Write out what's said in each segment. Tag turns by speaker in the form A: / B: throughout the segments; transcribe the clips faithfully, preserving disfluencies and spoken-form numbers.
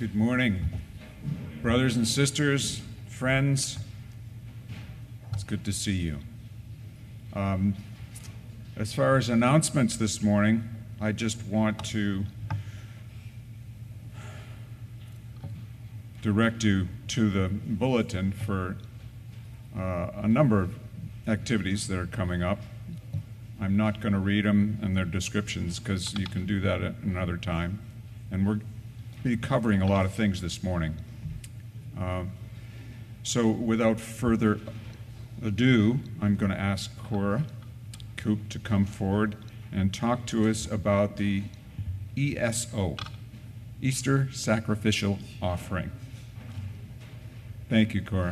A: Good morning, brothers and sisters, friends. It's good to see you. Um, as far as announcements this morning, I just want to direct you to the bulletin for uh, a number of activities that are coming up. I'm not going to read them and their descriptions because you can do that at another time. And we're be covering a lot of things this morning. Uh, so without further ado, I'm going to ask Cora Coop to come forward and talk to us about the E S O, Easter Sacrificial Offering. Thank you, Cora.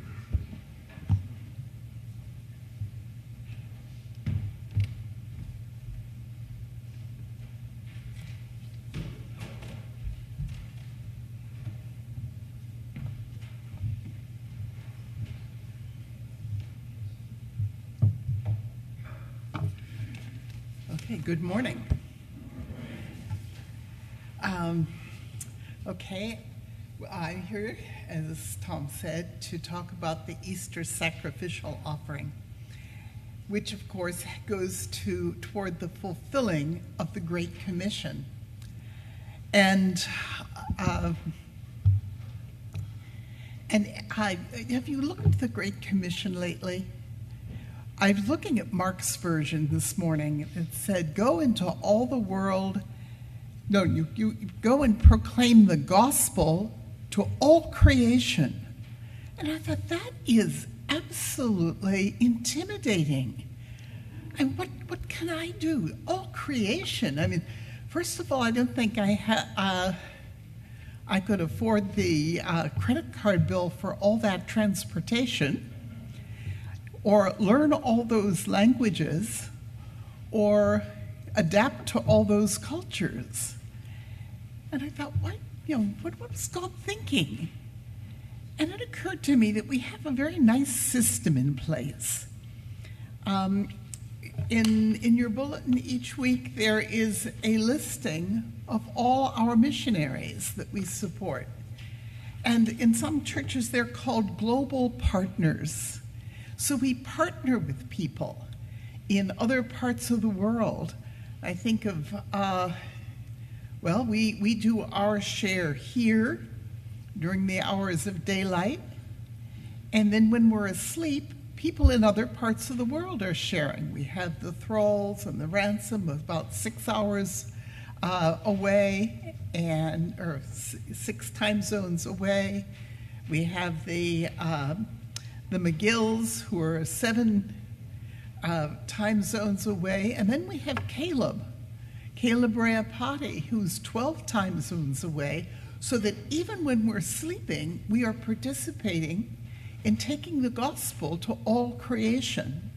B: Okay, good morning. Um, okay, I'm here, as Tom said, to talk about the Easter Sacrificial Offering, which of course goes to toward the fulfilling of the Great Commission. And uh, and I, have you looked at the Great Commission lately? I was looking at Mark's version this morning. It said, go into all the world, no, you, you go and proclaim the gospel to all creation. And I thought, that is absolutely intimidating. And what, what can I do? All creation. I mean, first of all, I don't think I, ha- uh, I could afford the uh, credit card bill for all that transportation, or learn all those languages, or adapt to all those cultures. And I thought, what, you know, what, what was God thinking? And it occurred to me that we have a very nice system in place. Um, in, in your bulletin each week, there is a listing of all our missionaries that we support. And in some churches, they're called global partners. So we partner with people in other parts of the world. I think of, uh, well, we, we do our share here during the hours of daylight. And then when we're asleep, people in other parts of the world are sharing. We have the thralls and the ransom about six hours uh, away, and or six time zones away. We have the uh, the McGills, who are seven uh, time zones away. And then we have Caleb, Caleb Rayapati, who's twelve time zones away, so that even when we're sleeping, we are participating in taking the gospel to all creation.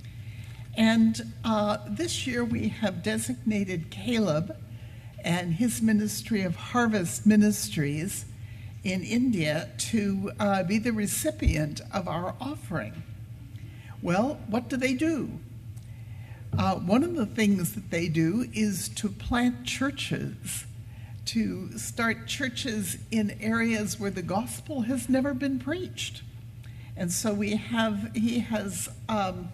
B: And uh, this year we have designated Caleb and his ministry of Harvest Ministries in India to uh, be the recipient of our offering. Well, what do they do? Uh, one of the things that they do is to plant churches, to start churches in areas where the gospel has never been preached. And so we have, he has, um,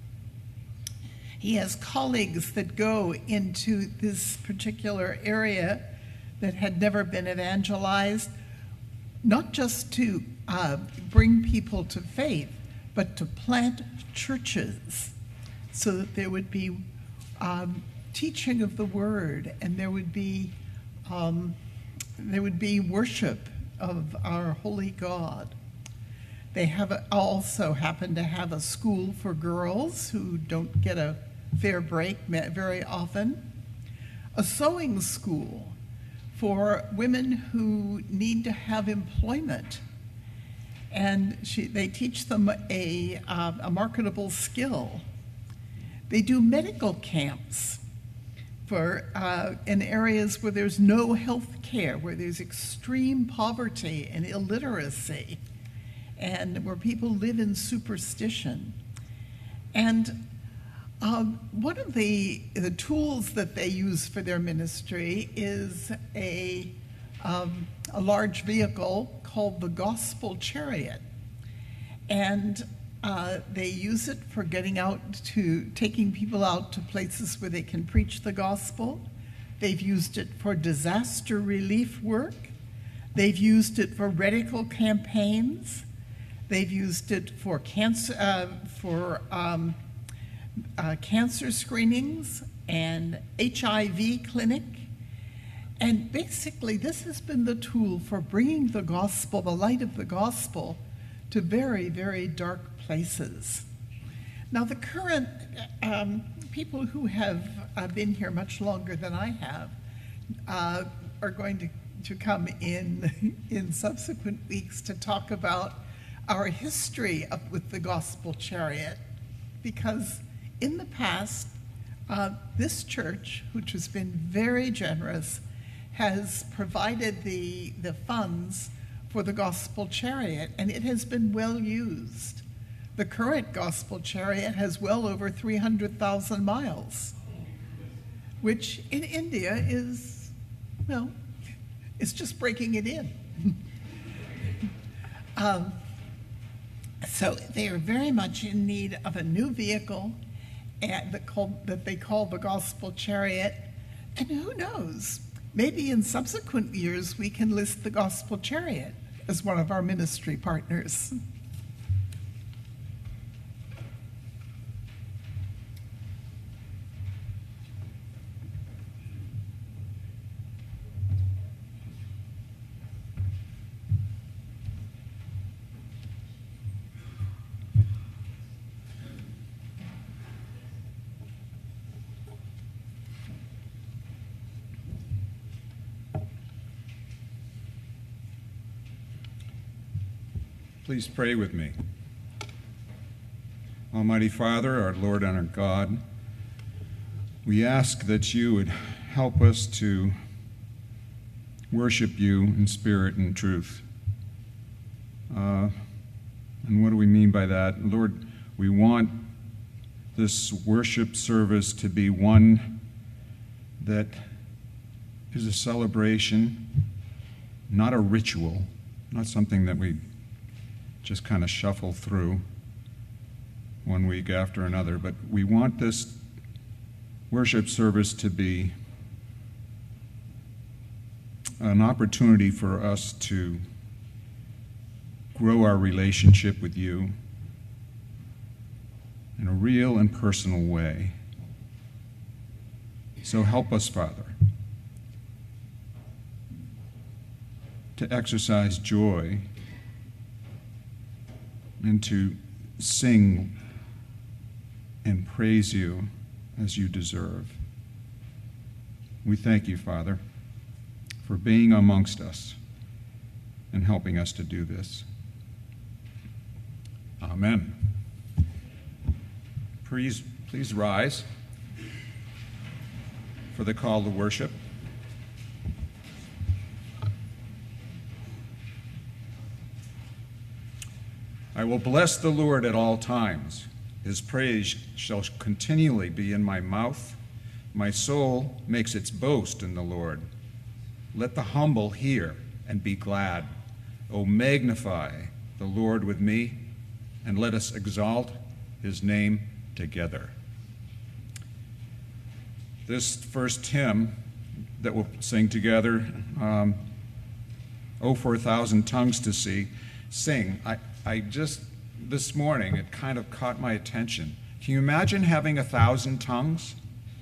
B: he has colleagues that go into this particular area that had never been evangelized, not just to uh, bring people to faith, but to plant churches so that there would be um, teaching of the word, and there would be um, there would be worship of our holy God. They have a, also happen to have a school for girls who don't get a fair break very often, a sewing school for women who need to have employment. And she, they teach them a, uh, a marketable skill. They do medical camps for uh, in areas where there's no health care, where there's extreme poverty and illiteracy, and where people live in superstition. And um, one of the, the tools that they use for their ministry is a um, a large vehicle called the Gospel Chariot. And uh, they use it for getting out to, taking people out to places where they can preach the gospel. They've used it for disaster relief work. They've used it for radical campaigns. They've used it for cancer, uh, for um, uh, cancer screenings and H I V clinic. And basically, this has been the tool for bringing the gospel, the light of the gospel, to very, very dark places. Now, the current um, people who have uh, been here much longer than I have uh, are going to, to come in in subsequent weeks to talk about our history of, with the Gospel Chariot, because in the past, uh, this church, which has been very generous, has provided the, the funds for the Gospel Chariot, and it has been well used. The current Gospel Chariot has well over three hundred thousand miles, which in India is, well, it's just breaking it in. um, so they are very much in need of a new vehicle and that, called, that they call the Gospel Chariot, and who knows, maybe in subsequent years we can list the Gospel Chariot as one of our ministry partners.
A: Please pray with me. Almighty Father, our Lord and our God, we ask that you would help us to worship you in spirit and truth. Uh, and what do we mean by that? Lord, we want this worship service to be one that is a celebration, not a ritual, not something that we just kind of shuffle through one week after another, but we want this worship service to be an opportunity for us to grow our relationship with you in a real and personal way. So help us, Father, to exercise joy and to sing and praise you as you deserve. We thank you, Father, for being amongst us and helping us to do this. Amen. Please, please rise for the call to worship. I will bless the Lord at all times. His praise shall continually be in my mouth. My soul makes its boast in the Lord. Let the humble hear and be glad. O magnify the Lord with me, and let us exalt his name together. This first hymn that we'll sing together, um, Oh, for a Thousand Tongues to See, sing. I, I just, this morning, it kind of caught my attention. Can you imagine having a thousand tongues?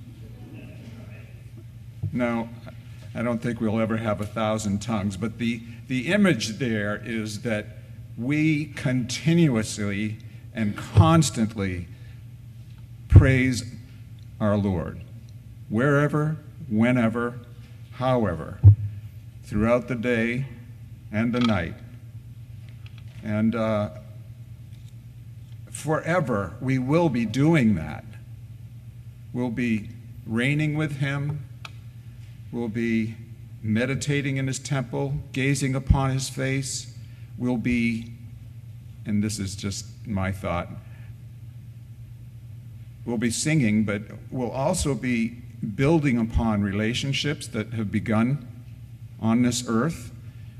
A: No, I don't think we'll ever have a thousand tongues, but the, the image there is that we continuously and constantly praise our Lord, wherever, whenever, however, throughout the day and the night. And uh, forever we will be doing that. We'll be reigning with him. We'll be meditating in his temple, gazing upon his face. We'll be, and this is just my thought, we'll be singing, but we'll also be building upon relationships that have begun on this earth.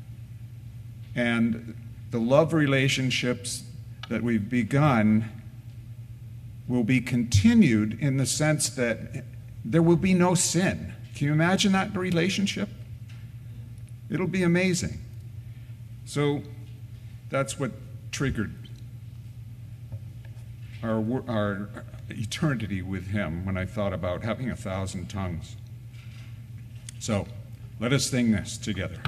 A: And the love relationships that we've begun will be continued in the sense that there will be no sin. Can you imagine that relationship? It'll be amazing. So that's what triggered our, our eternity with him when I thought about having a thousand tongues. So let us sing this together.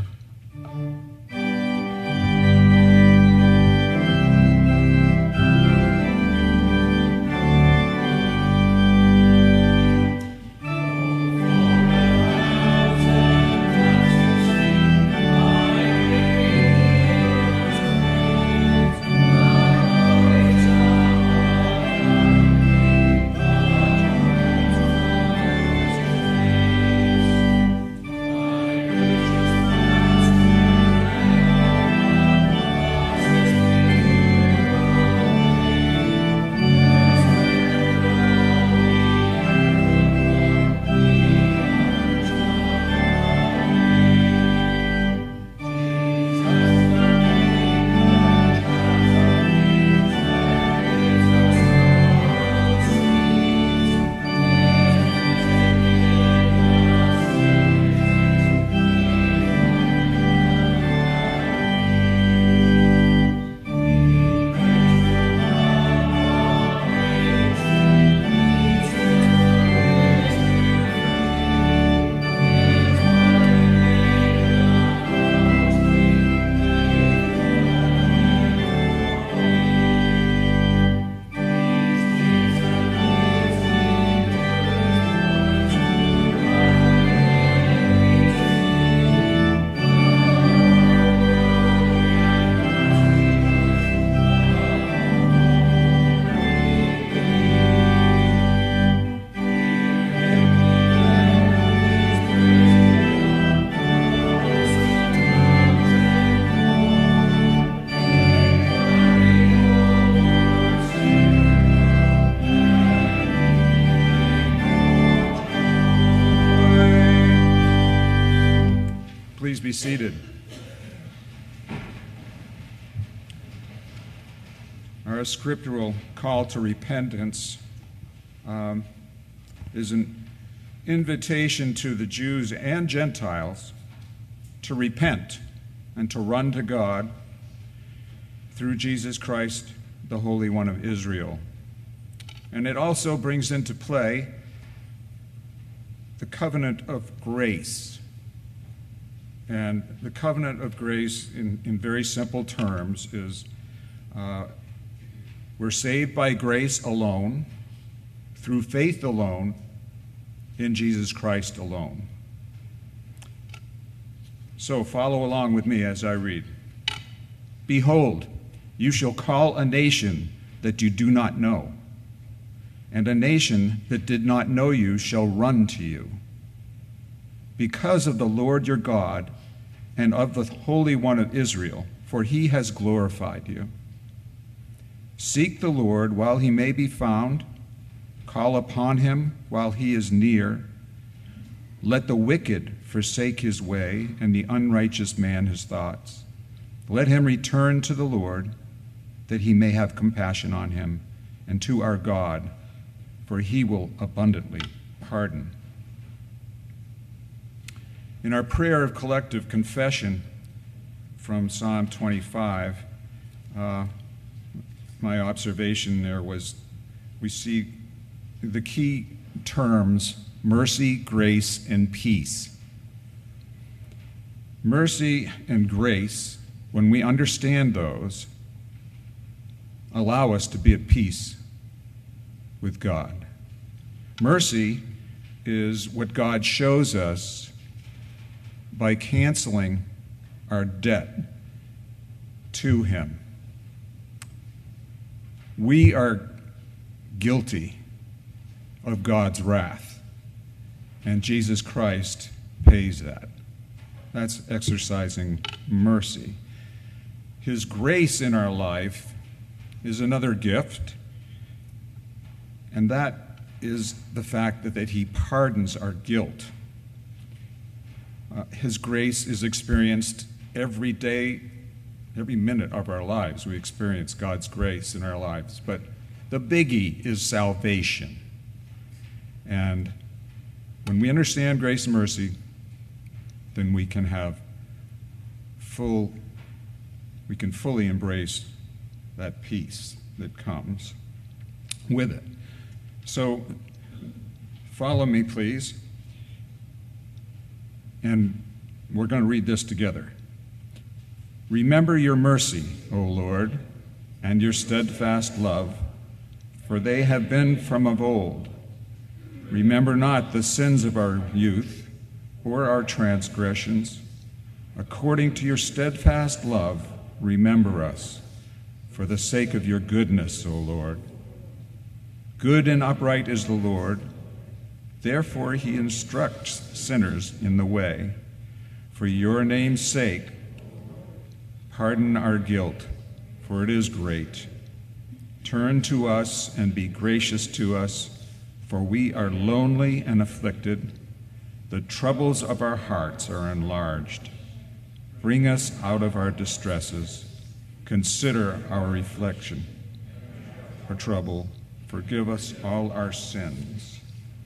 A: Please be seated. Our scriptural call to repentance um, is an invitation to the Jews and Gentiles to repent and to run to God through Jesus Christ, the Holy One of Israel. And it also brings into play the covenant of grace. And the covenant of grace, in, in very simple terms, is uh, we're saved by grace alone, through faith alone, in Jesus Christ alone. So follow along with me as I read. Behold, you shall call a nation that you do not know, and a nation that did not know you shall run to you. Because of the Lord your God and of the Holy One of Israel, for he has glorified you. Seek the Lord while he may be found. Call upon him while he is near. Let the wicked forsake his way, and the unrighteous man his thoughts. Let him return to the Lord, that he may have compassion on him, and to our God, for he will abundantly pardon. In our prayer of collective confession from Psalm twenty-five, uh, my observation there was we see the key terms mercy, grace, and peace. Mercy and grace, when we understand those, allow us to be at peace with God. Mercy is what God shows us by canceling our debt to him. We are guilty of God's wrath, and Jesus Christ pays that. That's exercising mercy. His grace in our life is another gift, and that is the fact that, that he pardons our guilt. Uh, His grace is experienced every day, every minute of our lives. We experience God's grace in our lives. But the biggie is salvation. And when we understand grace and mercy, then we can have full, we can fully embrace that peace that comes with it. So follow me, please. And we're going to read this together. Remember your mercy, O Lord, and your steadfast love, for they have been from of old. Remember not the sins of our youth or our transgressions. According to your steadfast love, remember us, for the sake of your goodness, O Lord. Good and upright is the Lord. Therefore he instructs sinners in the way. For your name's sake, pardon our guilt, for it is great. Turn to us and be gracious to us, for we are lonely and afflicted. The troubles of our hearts are enlarged. Bring us out of our distresses. Consider our reflection, our trouble. Forgive us all our sins.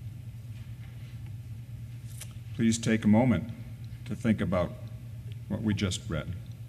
A: Please take a moment to think about what we just read.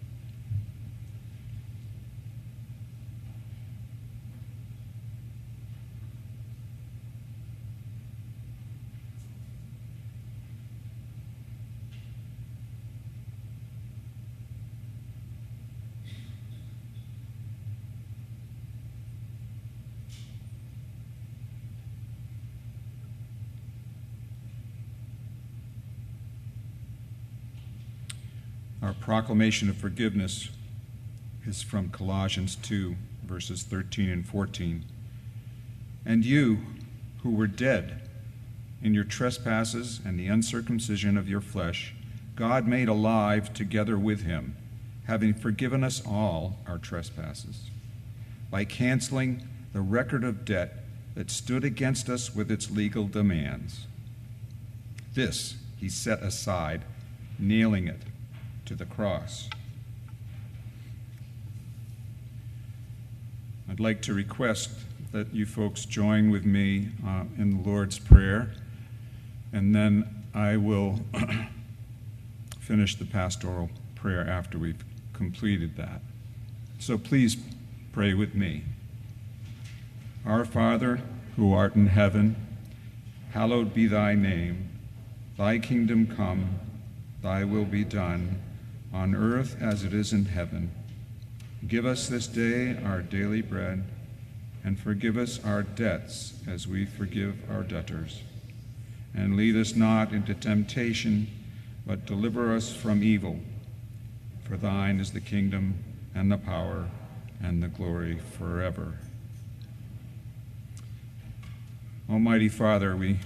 A: Our proclamation of forgiveness is from Colossians two, verses thirteen and fourteen. And you, who were dead in your trespasses and the uncircumcision of your flesh, God made alive together with him, having forgiven us all our trespasses, by canceling the record of debt that stood against us with its legal demands. This he set aside, nailing it to the cross. I'd like to request that you folks join with me uh, in the Lord's Prayer, and then I will finish the pastoral prayer after we've completed that. So please pray with me. Our Father, who art in heaven, hallowed be thy name. Thy kingdom come, thy will be done, on earth as it is in heaven. Give us this day our daily bread, and forgive us our debts as we forgive our debtors. And lead us not into temptation, but deliver us from evil. For thine is the kingdom, and the power, and the glory forever. Almighty Father, we,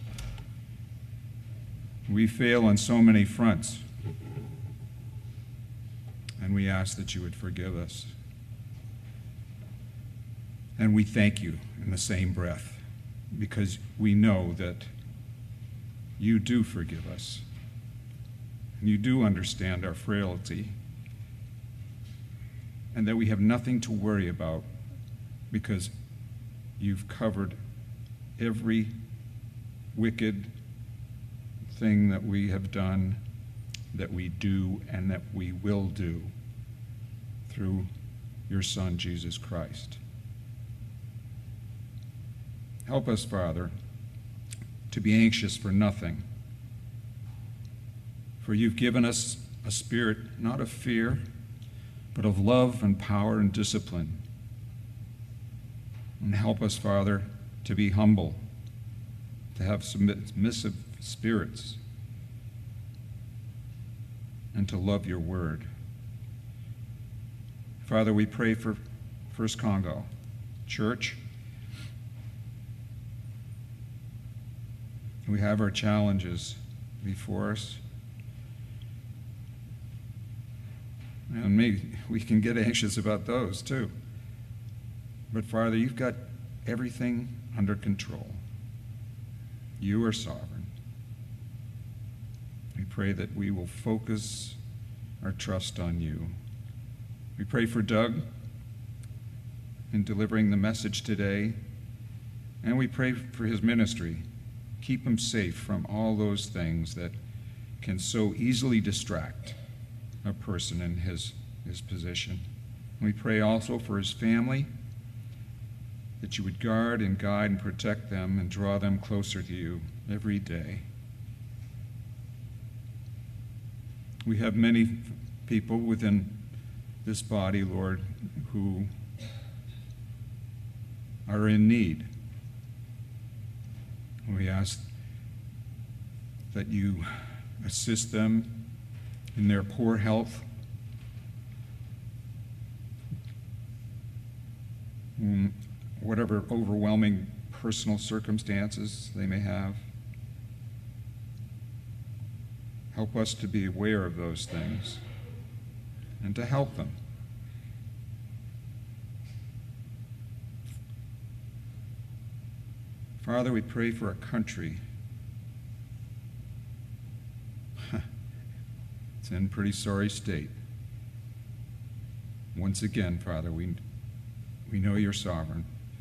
A: we fail on so many fronts. And we ask that you would forgive us. And we thank you in the same breath, because we know that you do forgive us. And you do understand our frailty. And that we have nothing to worry about, because you've covered every wicked thing that we have done, that we do, and that we will do through your Son, Jesus Christ. Help us, Father, to be anxious for nothing, for you've given us a spirit not of fear, but of love and power and discipline. And help us, Father, to be humble, to have submissive spirits, and to love your word. Father, we pray for First Congo Church. We have our challenges before us. And maybe we can get anxious about those too. But Father, you've got everything under control. You are sovereign. We pray that we will focus our trust on you. We pray for Doug in delivering the message today, and we pray for his ministry. Keep him safe from all those things that can so easily distract a person in his, his position. We pray also for his family, that you would guard and guide and protect them and draw them closer to you every day. We have many people within this body, Lord, who are in need. We ask that you assist them in their poor health, whatever overwhelming personal circumstances they may have. Help us to be aware of those things and to help them. Father, we pray for a country. It's in a pretty sorry state. Once again, Father, we, we know you're sovereign.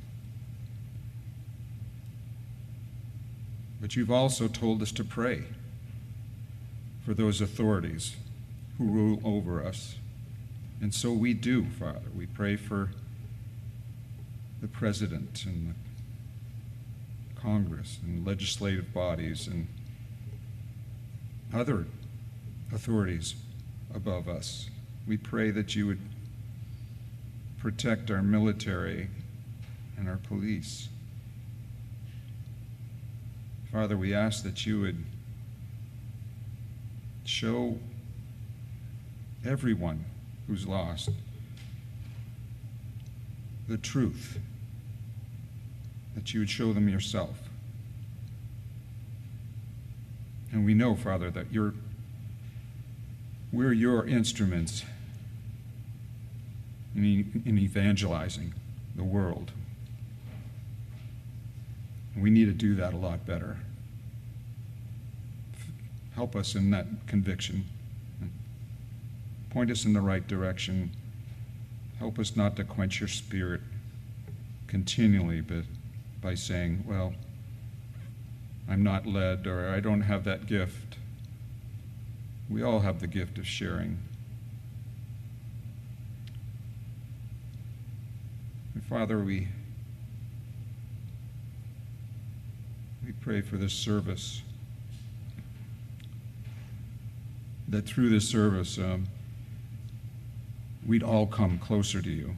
A: But you've also told us to pray for those authorities who rule over us. And so we do, Father. We pray for the president and the Congress and legislative bodies and other authorities above us. We pray that you would protect our military and our police. Father, we ask that you would show everyone who's lost the truth, that you would show them yourself. And we know, Father, that you're, we're your instruments in, e- in evangelizing the world. And we need to do that a lot better. Help us in that conviction. Point us in the right direction. Help us not to quench your spirit continually, but by saying, well, I'm not led, or I don't have that gift. We all have the gift of sharing. And Father, we, we pray for this service, that through this service, um, we'd all come closer to you.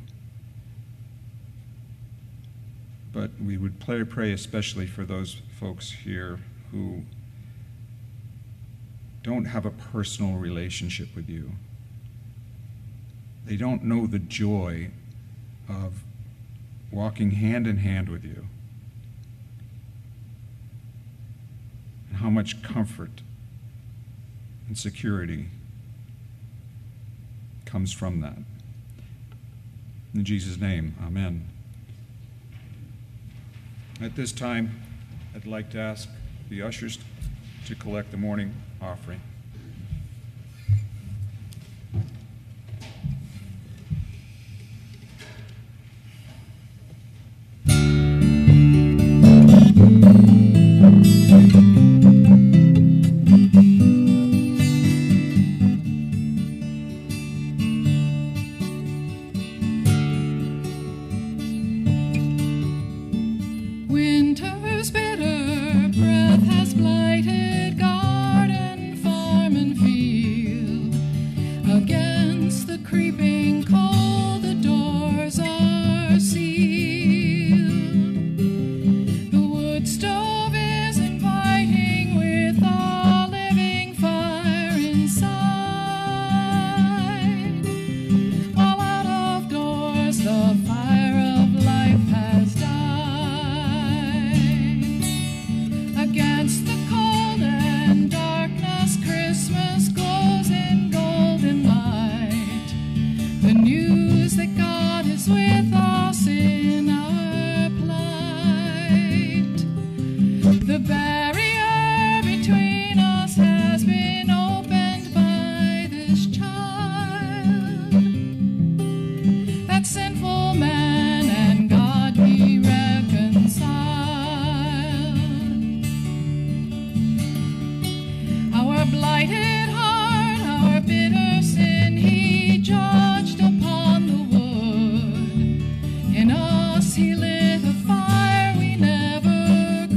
A: But we would pray, pray especially for those folks here who don't have a personal relationship with you. They don't know the joy of walking hand in hand with you, and how much comfort and security comes from that. In Jesus' name, amen. At this time, I'd like to ask the ushers to collect the morning offering.
C: Winter's bitter breath has blighted garden, farm. man and God be reconciled. Our blighted heart, our bitter sin, he judged upon the wood. In us he lit a fire we never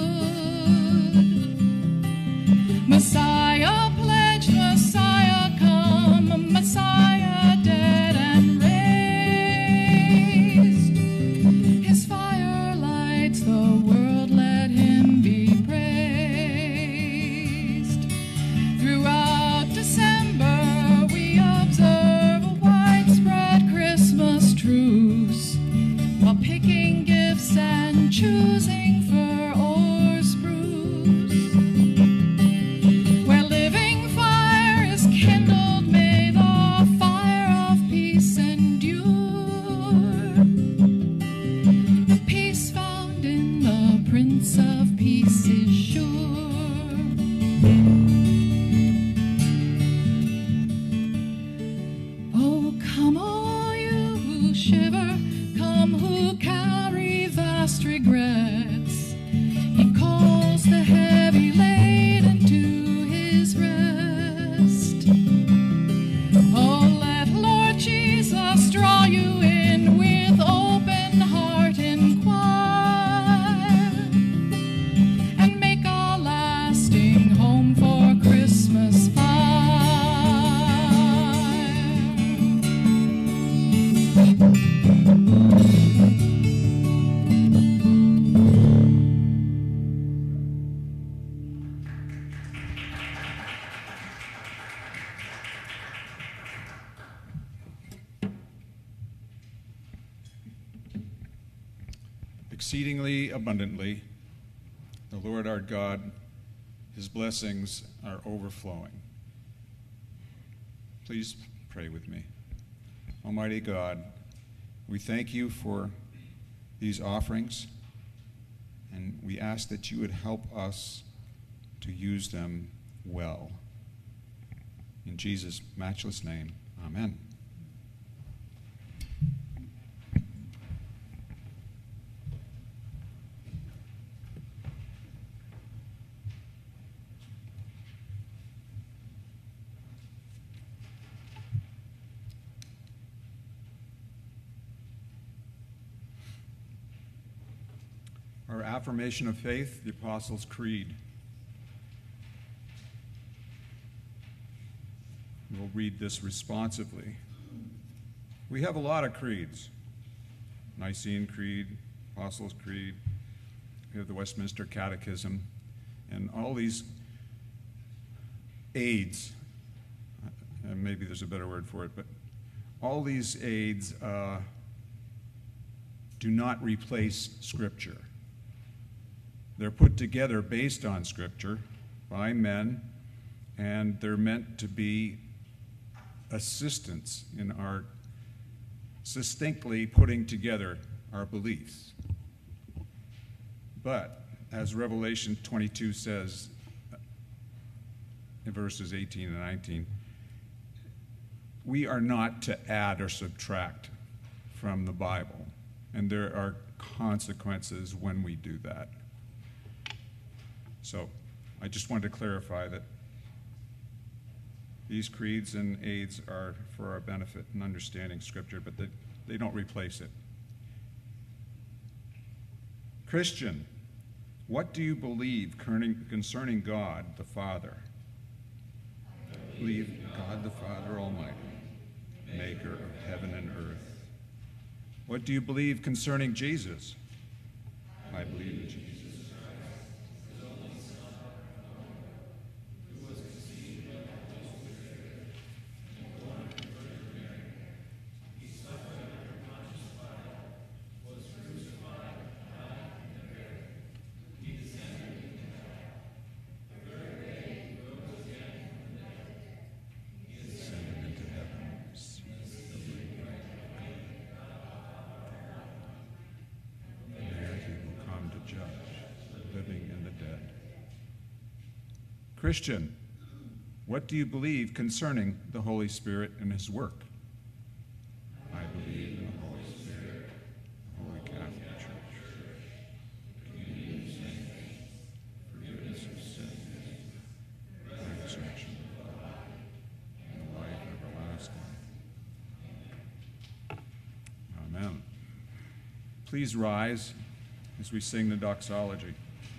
C: could. Messiah pledged, Messiah come, Messiah dead and raised. His fire lights the world, let him be praised. Throughout December we observe a widespread Christmas truce, while picking gifts and choosing fir or spruce. Where living fire is kindled, may the fire of peace endure. The peace found in the Prince of Peace is sure. Oh, come all you who shiver, come who carry vast regrets. He calls the heavy laden to his rest. Oh, let Lord Jesus draw you in with open heart inquire, and make a lasting home for Christmas fire.
A: Exceedingly abundantly, the Lord our God, his blessings are overflowing. Please pray with me. Almighty God, we thank you for these offerings, and we ask that you would help us to use them well. In Jesus' matchless name, amen. Our affirmation of faith, the Apostles' Creed. We'll read this responsively. We have a lot of creeds. Nicene Creed, Apostles' Creed, we have the Westminster Catechism, and all these aids, and maybe there's a better word for it, but all these aids uh, do not replace Scripture. They're put together based on Scripture by men, and they're meant to be assistance in our succinctly putting together our beliefs. But, as Revelation twenty-two says, in verses eighteen and nineteen, we are not to add or subtract from the Bible, and there are consequences when we do that. So I just wanted to clarify that these creeds and aids are for our benefit in understanding Scripture, but they, they don't replace it. Christian, what do you believe concerning God the Father? I believe God the Father Almighty, maker of heaven and earth. What do you believe concerning Jesus? I believe in Jesus. Christian, what do you believe concerning the Holy Spirit and his work? I believe in the Holy Spirit, Please rise as we sing the doxology.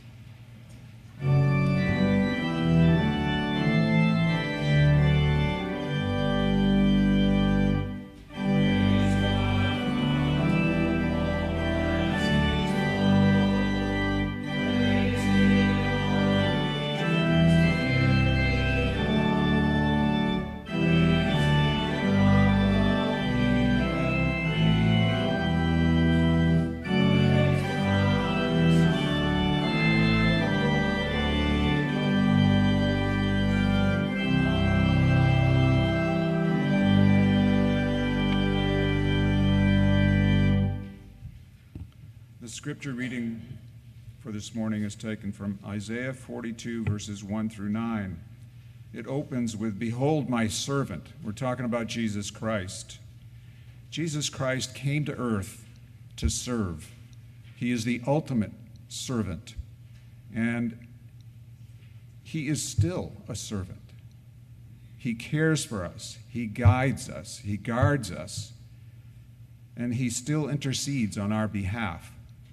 A: The scripture reading for this morning is taken from Isaiah forty-two, verses one through nine. It opens with, "Behold my servant." We're talking about Jesus Christ. Jesus Christ came to earth to serve. He is the ultimate servant, and he is still a servant. He cares for us. He guides us. He guards us, and he still intercedes on our behalf.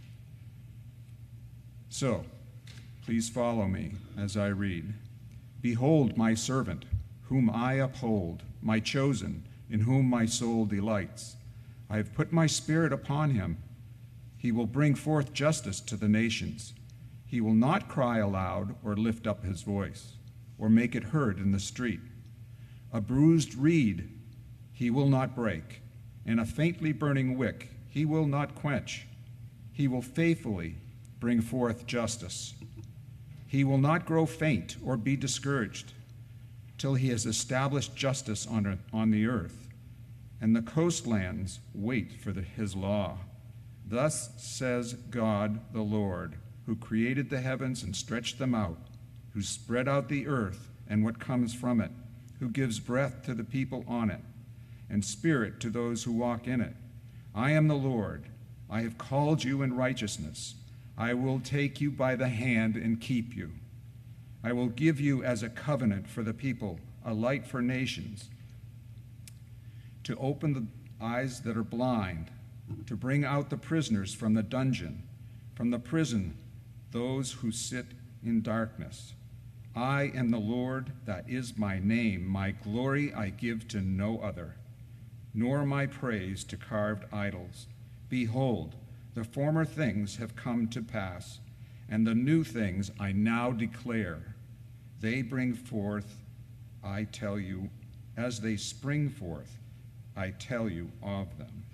A: So, please follow me as I read. "Behold my servant, whom I uphold, my chosen, in whom my soul delights. I have put my spirit upon him. He will bring forth justice to the nations. He will not cry aloud or lift up his voice, or make it heard in the street. A bruised reed he will not break, and a faintly burning wick he will not quench. He will faithfully bring forth justice. He will not grow faint or be discouraged till he has established justice on, on the earth, and the coastlands wait for the, his law. Thus says God the Lord, who created the heavens and stretched them out, who spread out the earth and what comes from it, who gives breath to the people on it, and spirit to those who walk in it. I am the Lord. I have called you in righteousness. I will take you by the hand and keep you. I will give you as a covenant for the people, a light for nations, to open the eyes that are blind, to bring out the prisoners from the dungeon, from the prison, those who sit in darkness. I am the Lord, that is my name. My glory I give to no other, nor my praise to carved idols. Behold, the former things have come to pass, and the new things I now declare. They bring forth, I tell you, as they spring forth, I tell you of them."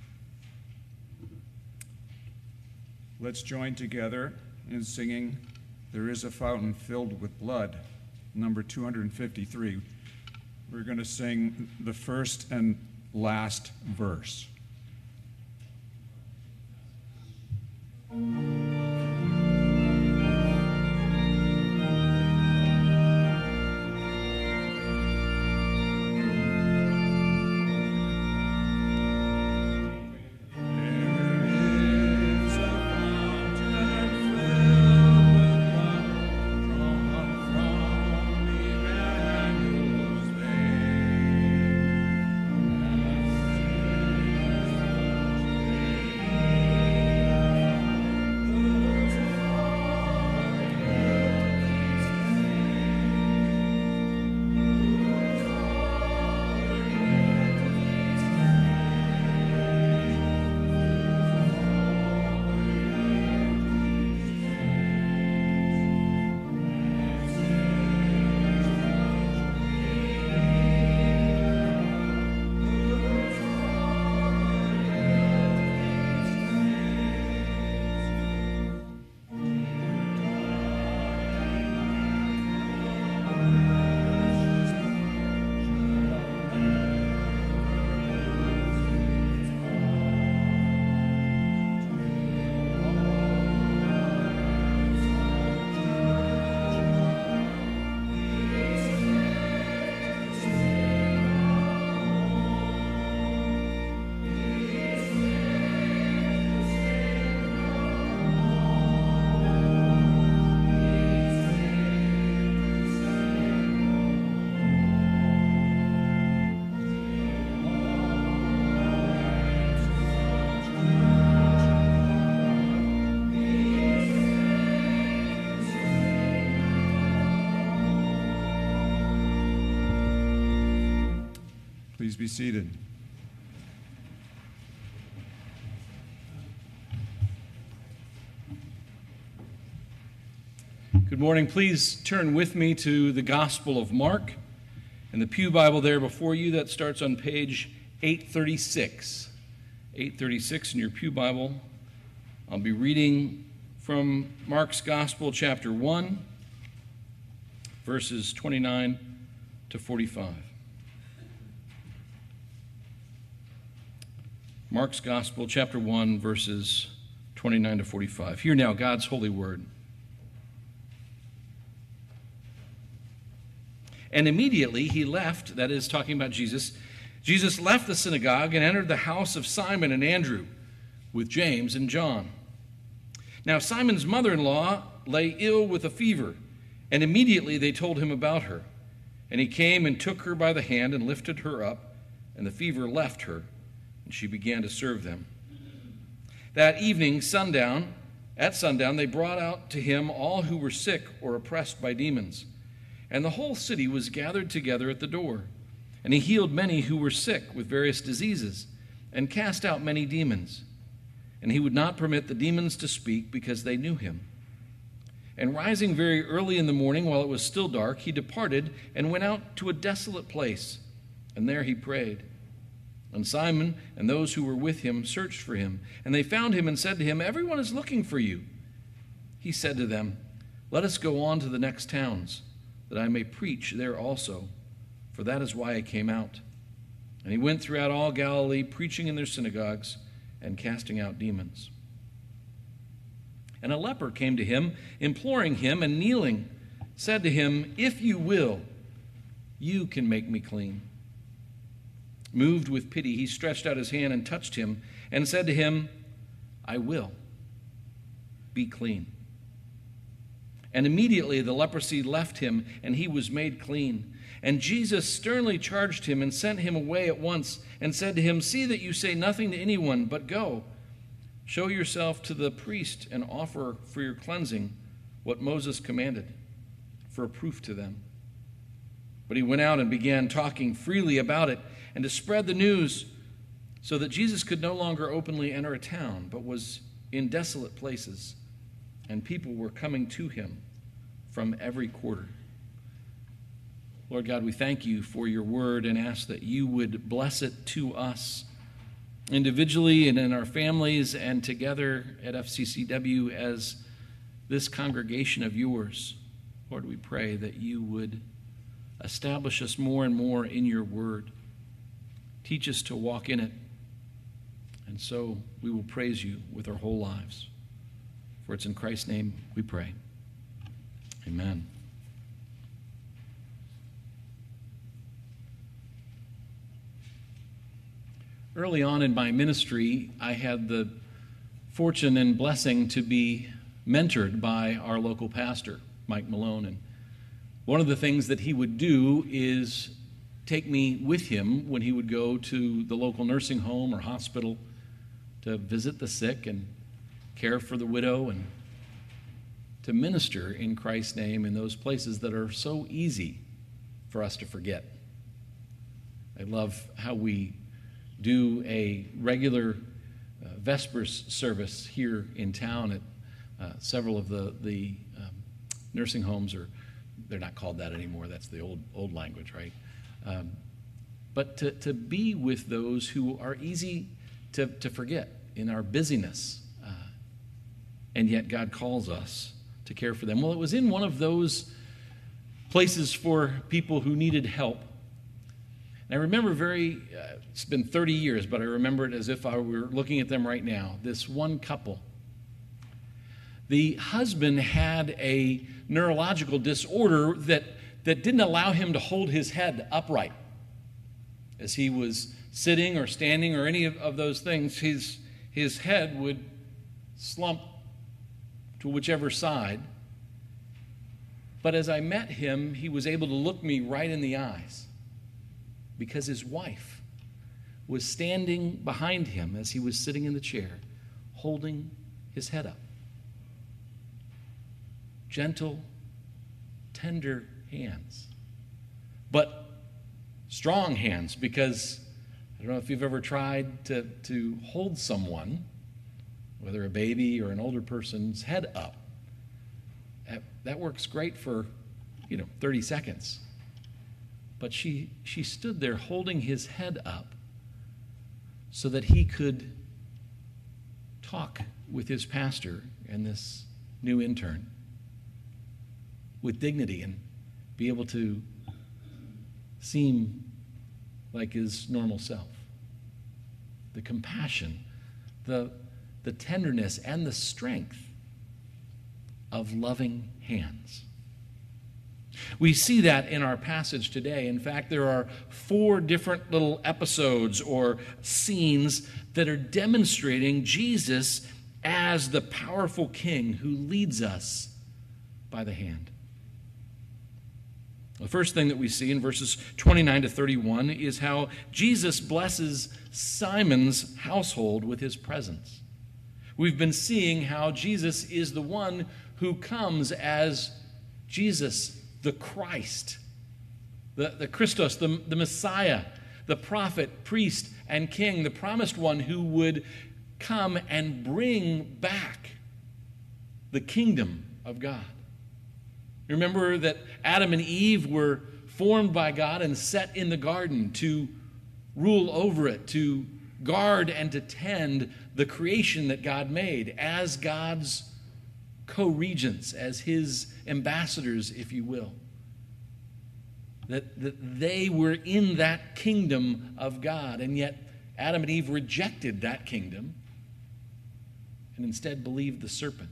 A: Let's join together in singing "There is a Fountain Filled with Blood," number two hundred fifty-three. We're going to sing the first and last verse. Please be seated.
D: Good morning. Please turn with me to the Gospel of Mark and the Pew Bible there before you. That starts on page eight thirty-six. eight thirty-six in your Pew Bible. I'll be reading from Mark's Gospel, chapter one, verses twenty-nine to forty-five. Mark's Gospel, chapter one, verses twenty-nine to forty-five. Hear now God's holy word. And immediately he left, that is, talking about Jesus, Jesus left the synagogue and entered the house of Simon and Andrew with James and John. Now Simon's mother-in-law lay ill with a fever, and immediately they told him about her. And he came and took her by the hand and lifted her up, and the fever left her, and she began to serve them. That evening, sundown, at sundown, they brought out to him all who were sick or oppressed by demons. And the whole city was gathered together at the door. And he healed many who were sick with various diseases, and cast out many demons. And he would not permit the demons to speak, because they knew him. And rising very early in the morning, while it was still dark, he departed and went out to a desolate place. And there he prayed. And Simon and those who were with him searched for him. And they found him and said to him, "Everyone is looking for you." He said to them, "Let us go on to the next towns, that I may preach there also, for that is why I came out." And he went throughout all Galilee, preaching in their synagogues and casting out demons. And a leper came to him, imploring him, and kneeling, said to him, "If you will, you can make me clean." Moved with pity, he stretched out his hand and touched him, and said to him, "I will. Be clean." And immediately the leprosy left him, and he was made clean. And Jesus sternly charged him and sent him away at once, and said to him, "See that you say nothing to anyone, but go, show yourself to the priest, and offer for your cleansing what Moses commanded, for a proof to them." But he went out and began talking freely about it, and to spread the news, so that Jesus could no longer openly enter a town, but was in desolate places, and people were coming to him from every quarter. Lord God, we thank you for your word and ask that you would bless it to us individually and in our families and together at F C C W as this congregation of yours. Lord, we pray that you would establish us more and more in your word. Teach us to walk in it, and so we will praise you with our whole lives. For it's in Christ's name we pray. Amen. Early on in my ministry, I had the fortune and blessing to be mentored by our local pastor, Mike Malone. And one of the things that he would do is take me with him when he would go to the local nursing home or hospital to visit the sick and care for the widow, and to minister in Christ's name in those places that are so easy for us to forget. I love how we do a regular uh, Vespers service here in town at uh, several of the, the um, nursing homes, or they're not called that anymore. That's the old old language, right? Um, but to, to be with those who are easy to, to forget in our busyness. And yet God calls us to care for them. Well, it was in one of those places for people who needed help. And I remember very, uh, it's been thirty years, but I remember it as if I were looking at them right now. This one couple. The husband had a neurological disorder that, that didn't allow him to hold his head upright. As he was sitting or standing or any of, of those things, his, his head would slump to whichever side. But as I met him, he was able to look me right in the eyes, because his wife was standing behind him as he was sitting in the chair, holding his head up. Gentle, tender hands. But strong hands, because I don't know if you've ever tried to, to hold someone, whether a baby or an older person's head up. That, that works great for, you know, thirty seconds. But she, she stood there holding his head up so that he could talk with his pastor and this new intern with dignity and be able to seem like his normal self. The compassion, the, the tenderness, and the strength of loving hands. We see that in our passage today. In fact, there are four different little episodes or scenes that are demonstrating Jesus as the powerful king who leads us by the hand. The first thing that we see in verses twenty-nine to thirty-one is how Jesus blesses Simon's household with his presence. We've been seeing how Jesus is the one who comes as Jesus, the Christ, the, the Christos, the, the Messiah, the prophet, priest, and king, the promised one who would come and bring back the kingdom of God. Remember that Adam and Eve were formed by God and set in the garden to rule over it, to guard and to tend the creation that God made as God's co-regents, as his ambassadors, if you will. That, that they were in that kingdom of God, and yet Adam and Eve rejected that kingdom and instead believed the serpent.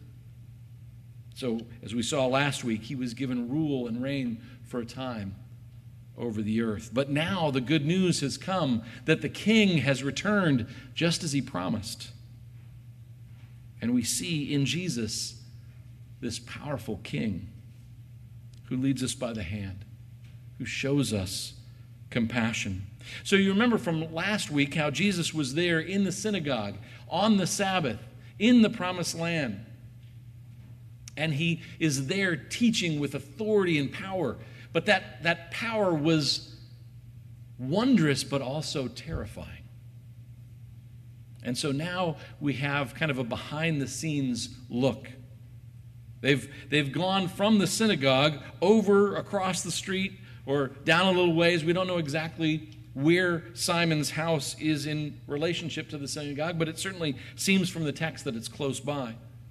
D: So, as we saw last week, he was given rule and reign for a time over the earth. But now the good news has come that the king has returned just as he promised. And we see in Jesus this powerful king who leads us by the hand, who shows us compassion. So you remember from last week how Jesus was there in the synagogue on the Sabbath in the promised land. And he is there teaching with authority and power. But that, that power was wondrous but also terrifying. And so now we have kind of a behind-the-scenes look. They've, they've gone from the synagogue over across the street or down a little ways. We don't know exactly where Simon's house is in relationship to the synagogue, but it certainly seems from the text that it's close by.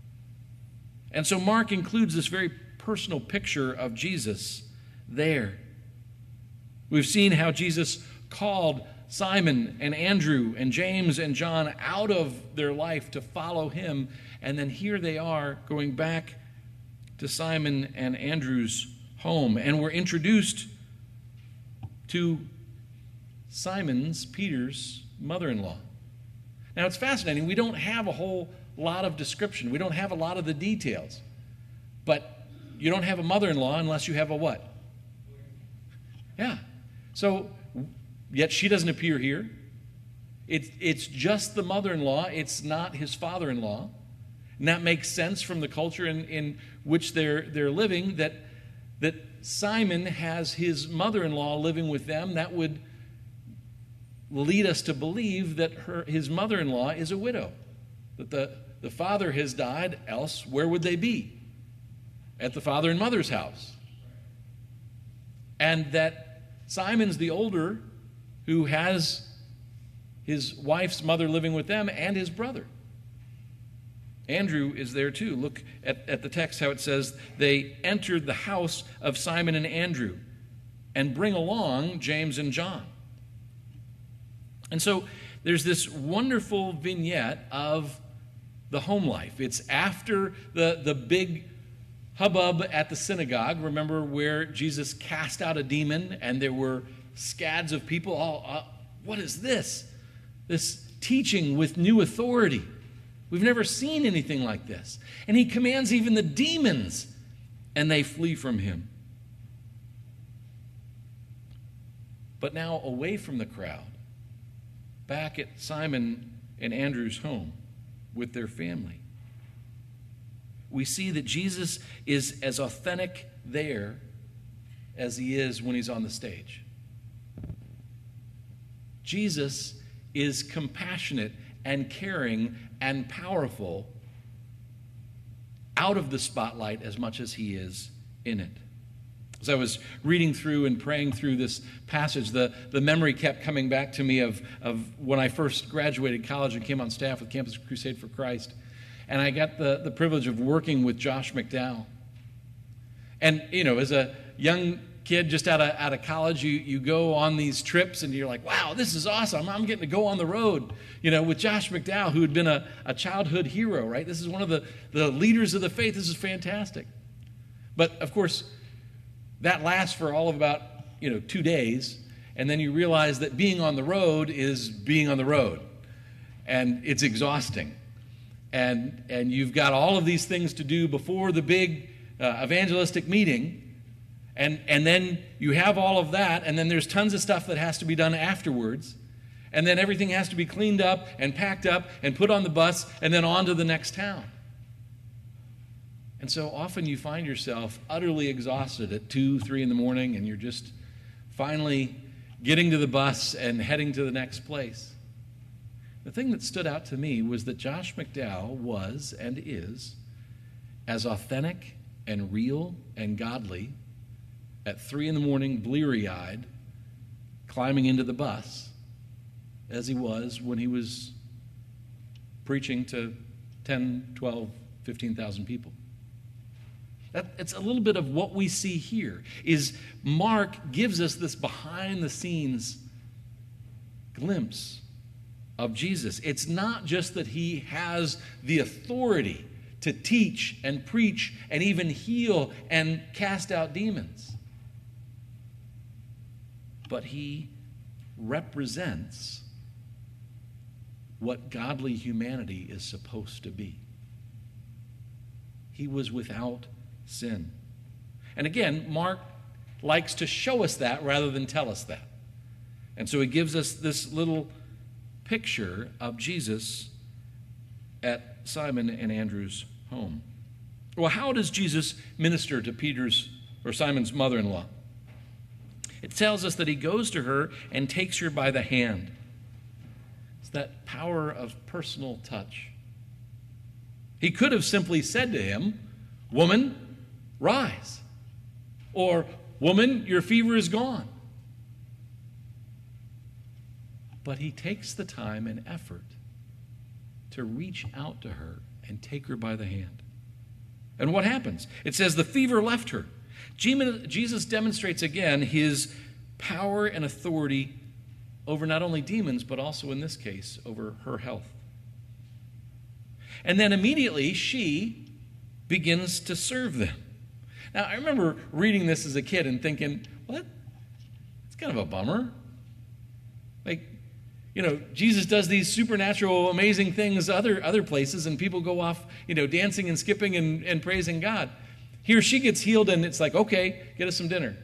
D: And so Mark includes this very personal picture of Jesus there. We've seen how Jesus called Simon and Andrew and James and John out of their life to follow him. And then here they are going back to Simon and Andrew's home. And we're introduced to Simon's, Peter's, mother-in-law. Now it's fascinating. We don't have a whole lot of description. We don't have a lot of the details. But you don't have a mother-in-law unless you have a what? Yeah. So, yet she doesn't appear here. It, it's just the mother-in-law. It's not his father-in-law. And that makes sense from the culture in, in which they're, they're living, that, that Simon has his mother-in-law living with them. That would lead us to believe that her, his mother-in-law is a widow. That the, the father has died, else where would they be? At the father and mother's house. And that Simon's the older who has his wife's mother living with them and his brother. Andrew is there too. Look at, at the text how it says, they entered the house of Simon and Andrew and bring along James and John. And so there's this wonderful vignette of the home life. It's after the, the big hubbub at the synagogue. Remember where Jesus cast out a demon and there were scads of people. Oh, uh, what is this? This teaching with new authority. We've never seen anything like this. And he commands even the demons, and they flee from him. But now away from the crowd, back at Simon and Andrew's home with their family, we see that Jesus is as authentic there as he is when he's on the stage. Jesus is compassionate and caring and powerful out of the spotlight as much as he is in it. As I was reading through and praying through this passage, the, the memory kept coming back to me of, of when I first graduated college and came on staff with Campus Crusade for Christ. And I got the, the privilege of working with Josh McDowell. And, you know, as a young kid just out of, out of college, you, you go on these trips and you're like, wow, this is awesome. I'm getting to go on the road, you know, with Josh McDowell, who had been a, a childhood hero, right? This is one of the, the leaders of the faith. This is fantastic. But, of course, that lasts for all of about, you know, two days. And then you realize that being on the road is being on the road. And it's exhausting. And, and you've got all of these things to do before the big uh, evangelistic meeting. And, and then you have all of that, and then there's tons of stuff that has to be done afterwards. And then everything has to be cleaned up and packed up and put on the bus and then on to the next town. And so often you find yourself utterly exhausted at two, three in the morning, and you're just finally getting to the bus and heading to the next place. The thing that stood out to me was that Josh McDowell was and is as authentic and real and godly at three in the morning, bleary-eyed, climbing into the bus, as he was when he was preaching to ten, twelve, fifteen thousand people. That, it's a little bit of what we see here, is Mark gives us this behind-the-scenes glimpse of Jesus. It's not just that he has the authority to teach and preach and even heal and cast out demons, but he represents what godly humanity is supposed to be. He was without sin. And again, Mark likes to show us that rather than tell us that. And so he gives us this little picture of Jesus at Simon and Andrew's home. Well, how does Jesus minister to Peter's or Simon's mother-in-law? It tells us that he goes to her and takes her by the hand. It's that power of personal touch. He could have simply said to him, "Woman, rise," or "Woman, your fever is gone." But he takes the time and effort to reach out to her and take her by the hand. And what happens? It says the fever left her. Jesus demonstrates again his power and authority over not only demons, but also in this case, over her health. And then immediately she begins to serve them. Now, I remember reading this as a kid and thinking, well, that, that's kind of a bummer. Like, you know, Jesus does these supernatural, amazing things other other places, and people go off, you know, dancing and skipping and, and praising God. Here she gets healed, and it's like, okay, get us some dinner.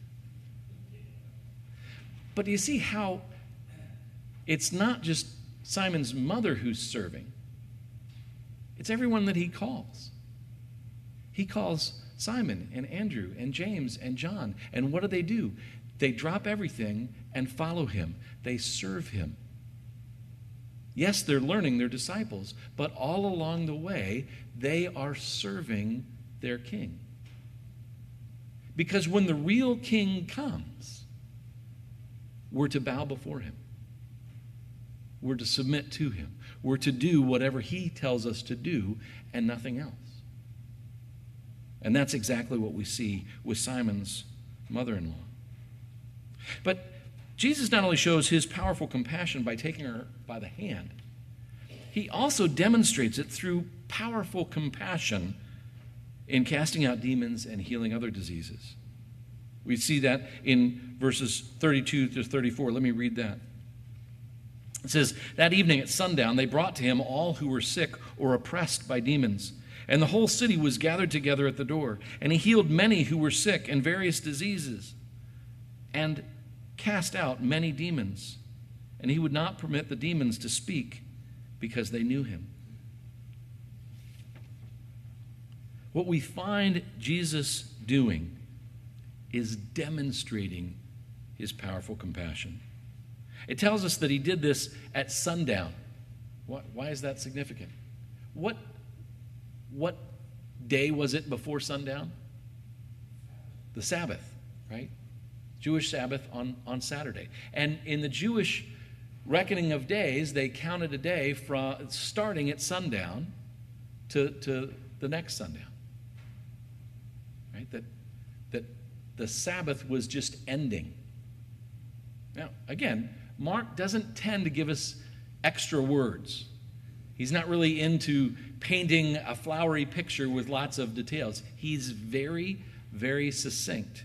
D: But do you see how it's not just Simon's mother who's serving? It's everyone that he calls. He calls Simon and Andrew and James and John. And what do they do? They drop everything and follow him. They serve him. Yes, they're learning, they're disciples, but all along the way, they are serving their king. Because when the real king comes, we're to bow before him. We're to submit to him. We're to do whatever he tells us to do and nothing else. And that's exactly what we see with Simon's mother-in-law. But Jesus not only shows his powerful compassion by taking her by the hand, he also demonstrates it through powerful compassion in casting out demons and healing other diseases. We see that in verses thirty-two to thirty-four. Let me read that. It says, "That evening at sundown, they brought to him all who were sick or oppressed by demons. And the whole city was gathered together at the door. And he healed many who were sick in various diseases and cast out many demons. And he would not permit the demons to speak because they knew him." What we find Jesus doing is demonstrating his powerful compassion. It tells us that he did this at sundown. Why, why is that significant? What, what day was it before sundown? The Sabbath, right? Jewish Sabbath on, on Saturday. And in the Jewish reckoning of days, they counted a day from starting at sundown to, to the next sundown. Right? That, that the Sabbath was just ending. Now, again, Mark doesn't tend to give us extra words. He's not really into painting a flowery picture with lots of details. He's very, very succinct.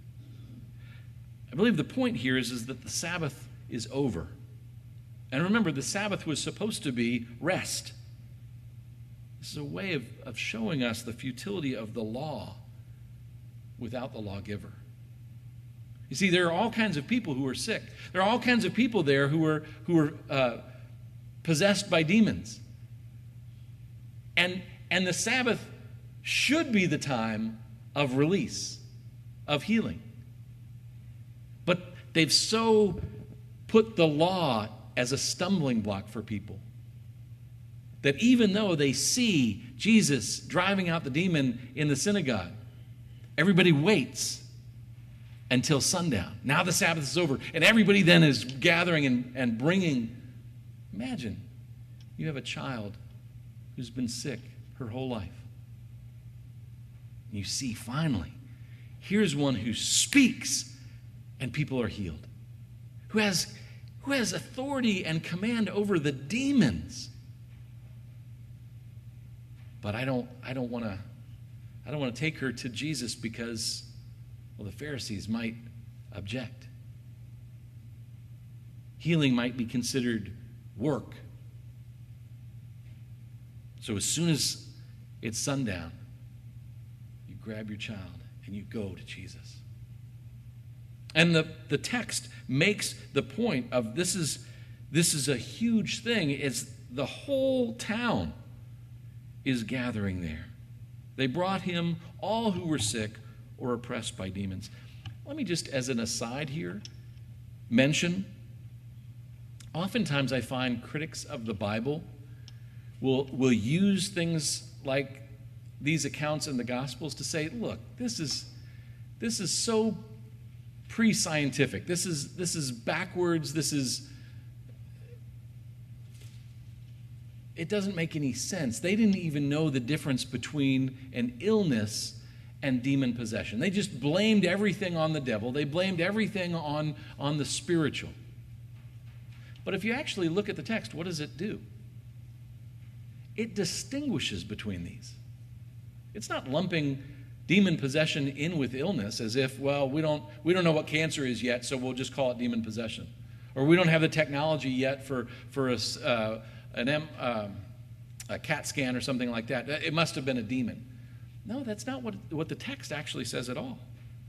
D: I believe the point here is, is that the Sabbath is over. And remember, the Sabbath was supposed to be rest. This is a way of, of showing us the futility of the law without the lawgiver. You see, there are all kinds of people who are sick. There are all kinds of people there who are, who are uh, possessed by demons. And, and the Sabbath should be the time of release, of healing. But they've so put the law as a stumbling block for people that even though they see Jesus driving out the demon in the synagogue, everybody waits until sundown. Now the Sabbath is over, and everybody then is gathering and, and bringing. Imagine you have a child who's been sick her whole life. You see, finally, here's one who speaks and people are healed, who has, who has authority and command over the demons. But I don't, I don't want to, I don't want to take her to Jesus because, well, the Pharisees might object. Healing might be considered work. So as soon as it's sundown, you grab your child and you go to Jesus. And the, the text makes the point of this is, this is a huge thing. It's the whole town is gathering there. They brought him all who were sick or oppressed by demons. Let me just, as an aside here, mention, oftentimes I find critics of the Bible will, will use things like these accounts in the Gospels to say, look, this is, this is so pre-scientific. This is, this is backwards. This is, it doesn't make any sense. They didn't even know the difference between an illness and demon possession. They just blamed everything on the devil. They blamed everything on, on the spiritual. But if you actually look at the text, what does it do? It distinguishes between these. It's not lumping demon possession in with illness as if, well, we don't, we don't know what cancer is yet, so we'll just call it demon possession. Or we don't have the technology yet for, for a, uh, an M, uh, a CAT scan or something like that. It must have been a demon. No, that's not what, what the text actually says at all.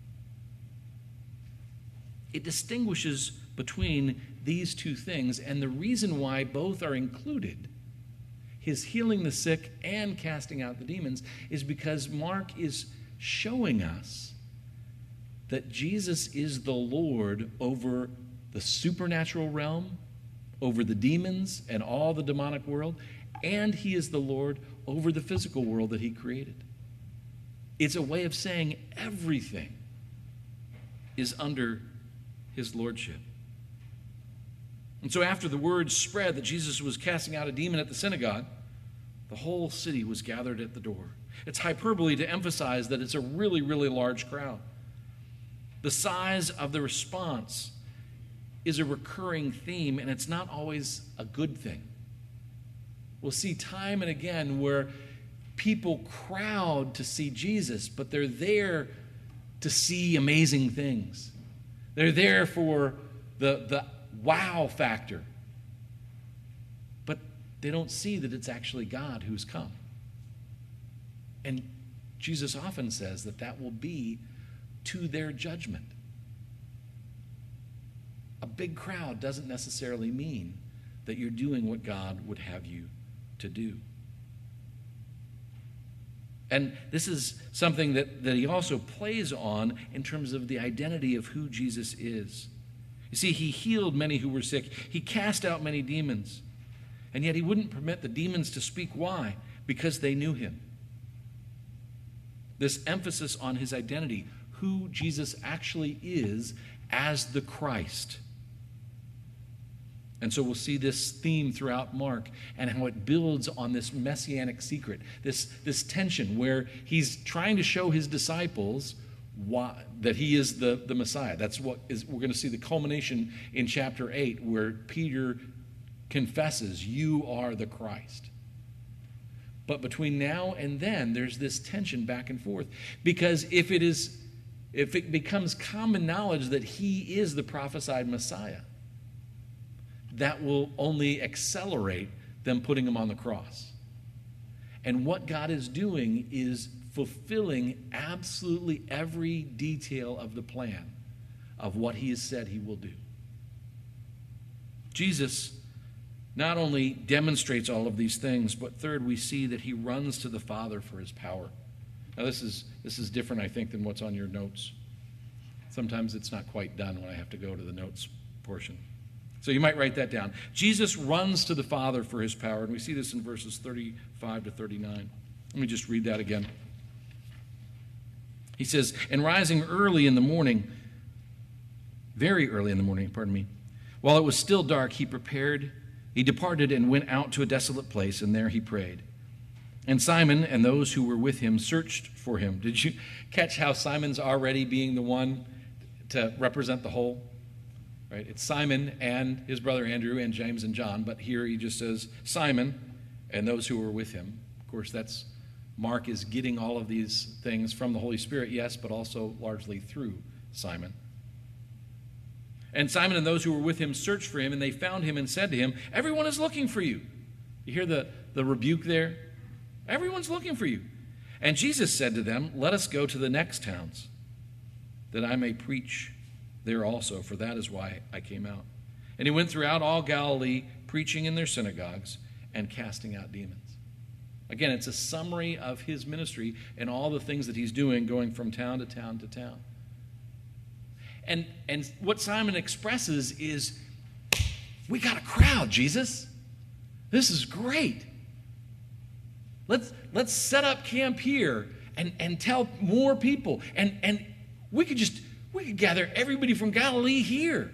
D: It distinguishes between these two things, and the reason why both are included, his healing the sick and casting out the demons, is because Mark is showing us that Jesus is the Lord over the supernatural realm, over the demons and all the demonic world, and he is the Lord over the physical world that he created. It's a way of saying everything is under his lordship. And so after the word spread that Jesus was casting out a demon at the synagogue, the whole city was gathered at the door. It's hyperbole to emphasize that it's a really, really large crowd. The size of the response is a recurring theme, and it's not always a good thing. We'll see time and again where people crowd to see Jesus, but they're there to see amazing things. They're there for the, the wow factor. But they don't see that it's actually God who's come. And Jesus often says that that will be to their judgment. A big crowd doesn't necessarily mean that you're doing what God would have you to do. And this is something that, that he also plays on in terms of the identity of who Jesus is. You You see, he healed many who were sick. He cast out many demons. And yet he wouldn't permit the demons to speak. Why? Because they knew him. This emphasis on his identity, who Jesus actually is as the Christ. And so we'll see this theme throughout Mark and how it builds on this messianic secret, this, this tension where he's trying to show his disciples why, that he is the, the Messiah. That's what is, we're going to see the culmination in chapter eight where Peter confesses, "You are the Christ." But between now and then, there's this tension back and forth. Because if it is, if it becomes common knowledge that he is the prophesied Messiah, that will only accelerate them putting him on the cross. And what God is doing is fulfilling absolutely every detail of the plan of what he has said he will do. Jesus not only demonstrates all of these things, but third, we see that he runs to the Father for his power. Now, this is, this is different, I think, than what's on your notes. Sometimes it's not quite done when I have to go to the notes portion. So you might write that down. Jesus runs to the Father for his power, and we see this in verses thirty-five to thirty-nine. Let me just read that again. He says, "And rising early in the morning, very early in the morning, pardon me, while it was still dark, he prepared, he departed and went out to a desolate place, and there he prayed. And Simon and those who were with him searched for him." Did you catch how Simon's already being the one to represent the whole? Right? It's Simon and his brother Andrew and James and John, but here he just says Simon and those who were with him. Of course, that's Mark is getting all of these things from the Holy Spirit, yes, but also largely through Simon. "And Simon and those who were with him searched for him, and they found him and said to him, 'Everyone is looking for you.'" You hear the, the rebuke there? Everyone's looking for you. "And Jesus said to them, 'Let us go to the next towns, that I may preach there also, for that is why I came out.' And he went throughout all Galilee, preaching in their synagogues and casting out demons." Again, it's a summary of his ministry and all the things that he's doing, going from town to town to town. And, and what Simon expresses is, "We got a crowd, Jesus. This is great. Let's, let's set up camp here and, and tell more people. And, and we could just, we could gather everybody from Galilee here."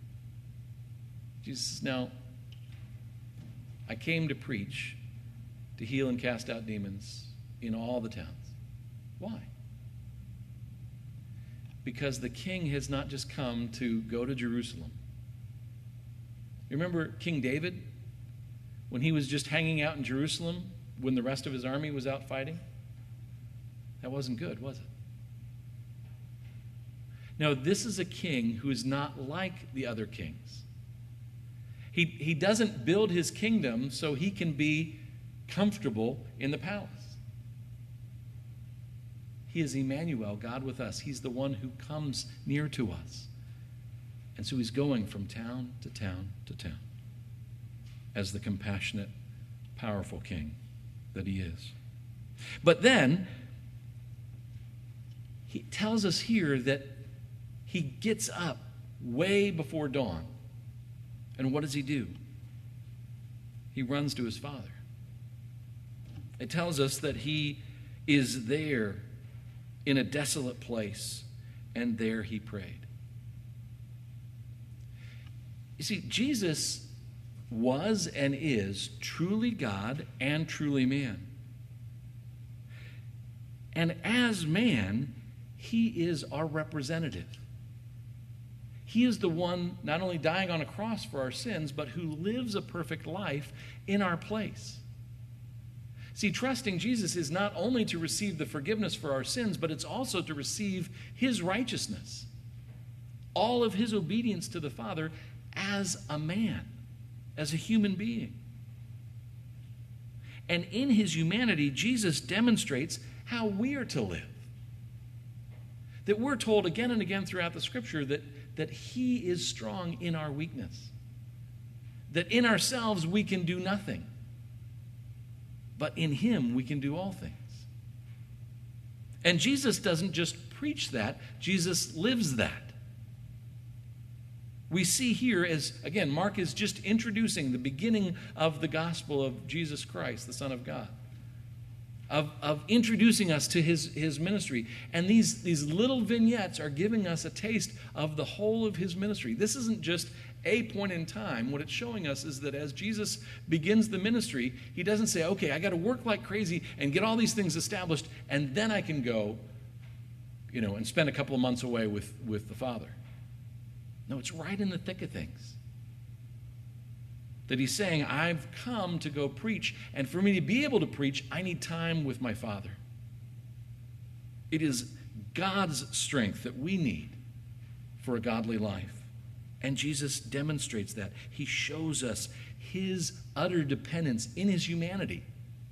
D: Jesus says, "No, I came to preach, to heal and cast out demons in all the towns." Why? Because the king has not just come to go to Jerusalem. You remember King David? When he was just hanging out in Jerusalem when the rest of his army was out fighting? That wasn't good, was it? Now, this is a king who is not like the other kings. He, he doesn't build his kingdom so he can be comfortable in the palace. He is Emmanuel, God with us. He's the one who comes near to us. And so he's going from town to town to town as the compassionate, powerful king that he is. But then, he tells us here that he gets up way before dawn. And what does he do? He runs to his Father. It tells us that he is there in a desolate place, and there he prayed. You see, Jesus was and is truly God and truly man. And as man, he is our representative. He is the one not only dying on a cross for our sins, but who lives a perfect life in our place. See, trusting Jesus is not only to receive the forgiveness for our sins, but it's also to receive his righteousness, all of his obedience to the Father as a man, as a human being. And in his humanity, Jesus demonstrates how we are to live. That we're told again and again throughout the Scripture that, that he is strong in our weakness. That in ourselves we can do nothing. But in him we can do all things. And Jesus doesn't just preach that, Jesus lives that. We see here as, again, Mark is just introducing the beginning of the gospel of Jesus Christ, the Son of God, of, of introducing us to his, his ministry. And these, these little vignettes are giving us a taste of the whole of his ministry. This isn't just a point in time. What it's showing us is that as Jesus begins the ministry, he doesn't say, okay, I got to work like crazy and get all these things established, and then I can go, you know, and spend a couple of months away with, with the Father. No, it's right in the thick of things that he's saying, I've come to go preach, and for me to be able to preach, I need time with my Father. It is God's strength that we need for a godly life. And Jesus demonstrates that. He shows us his utter dependence in his humanity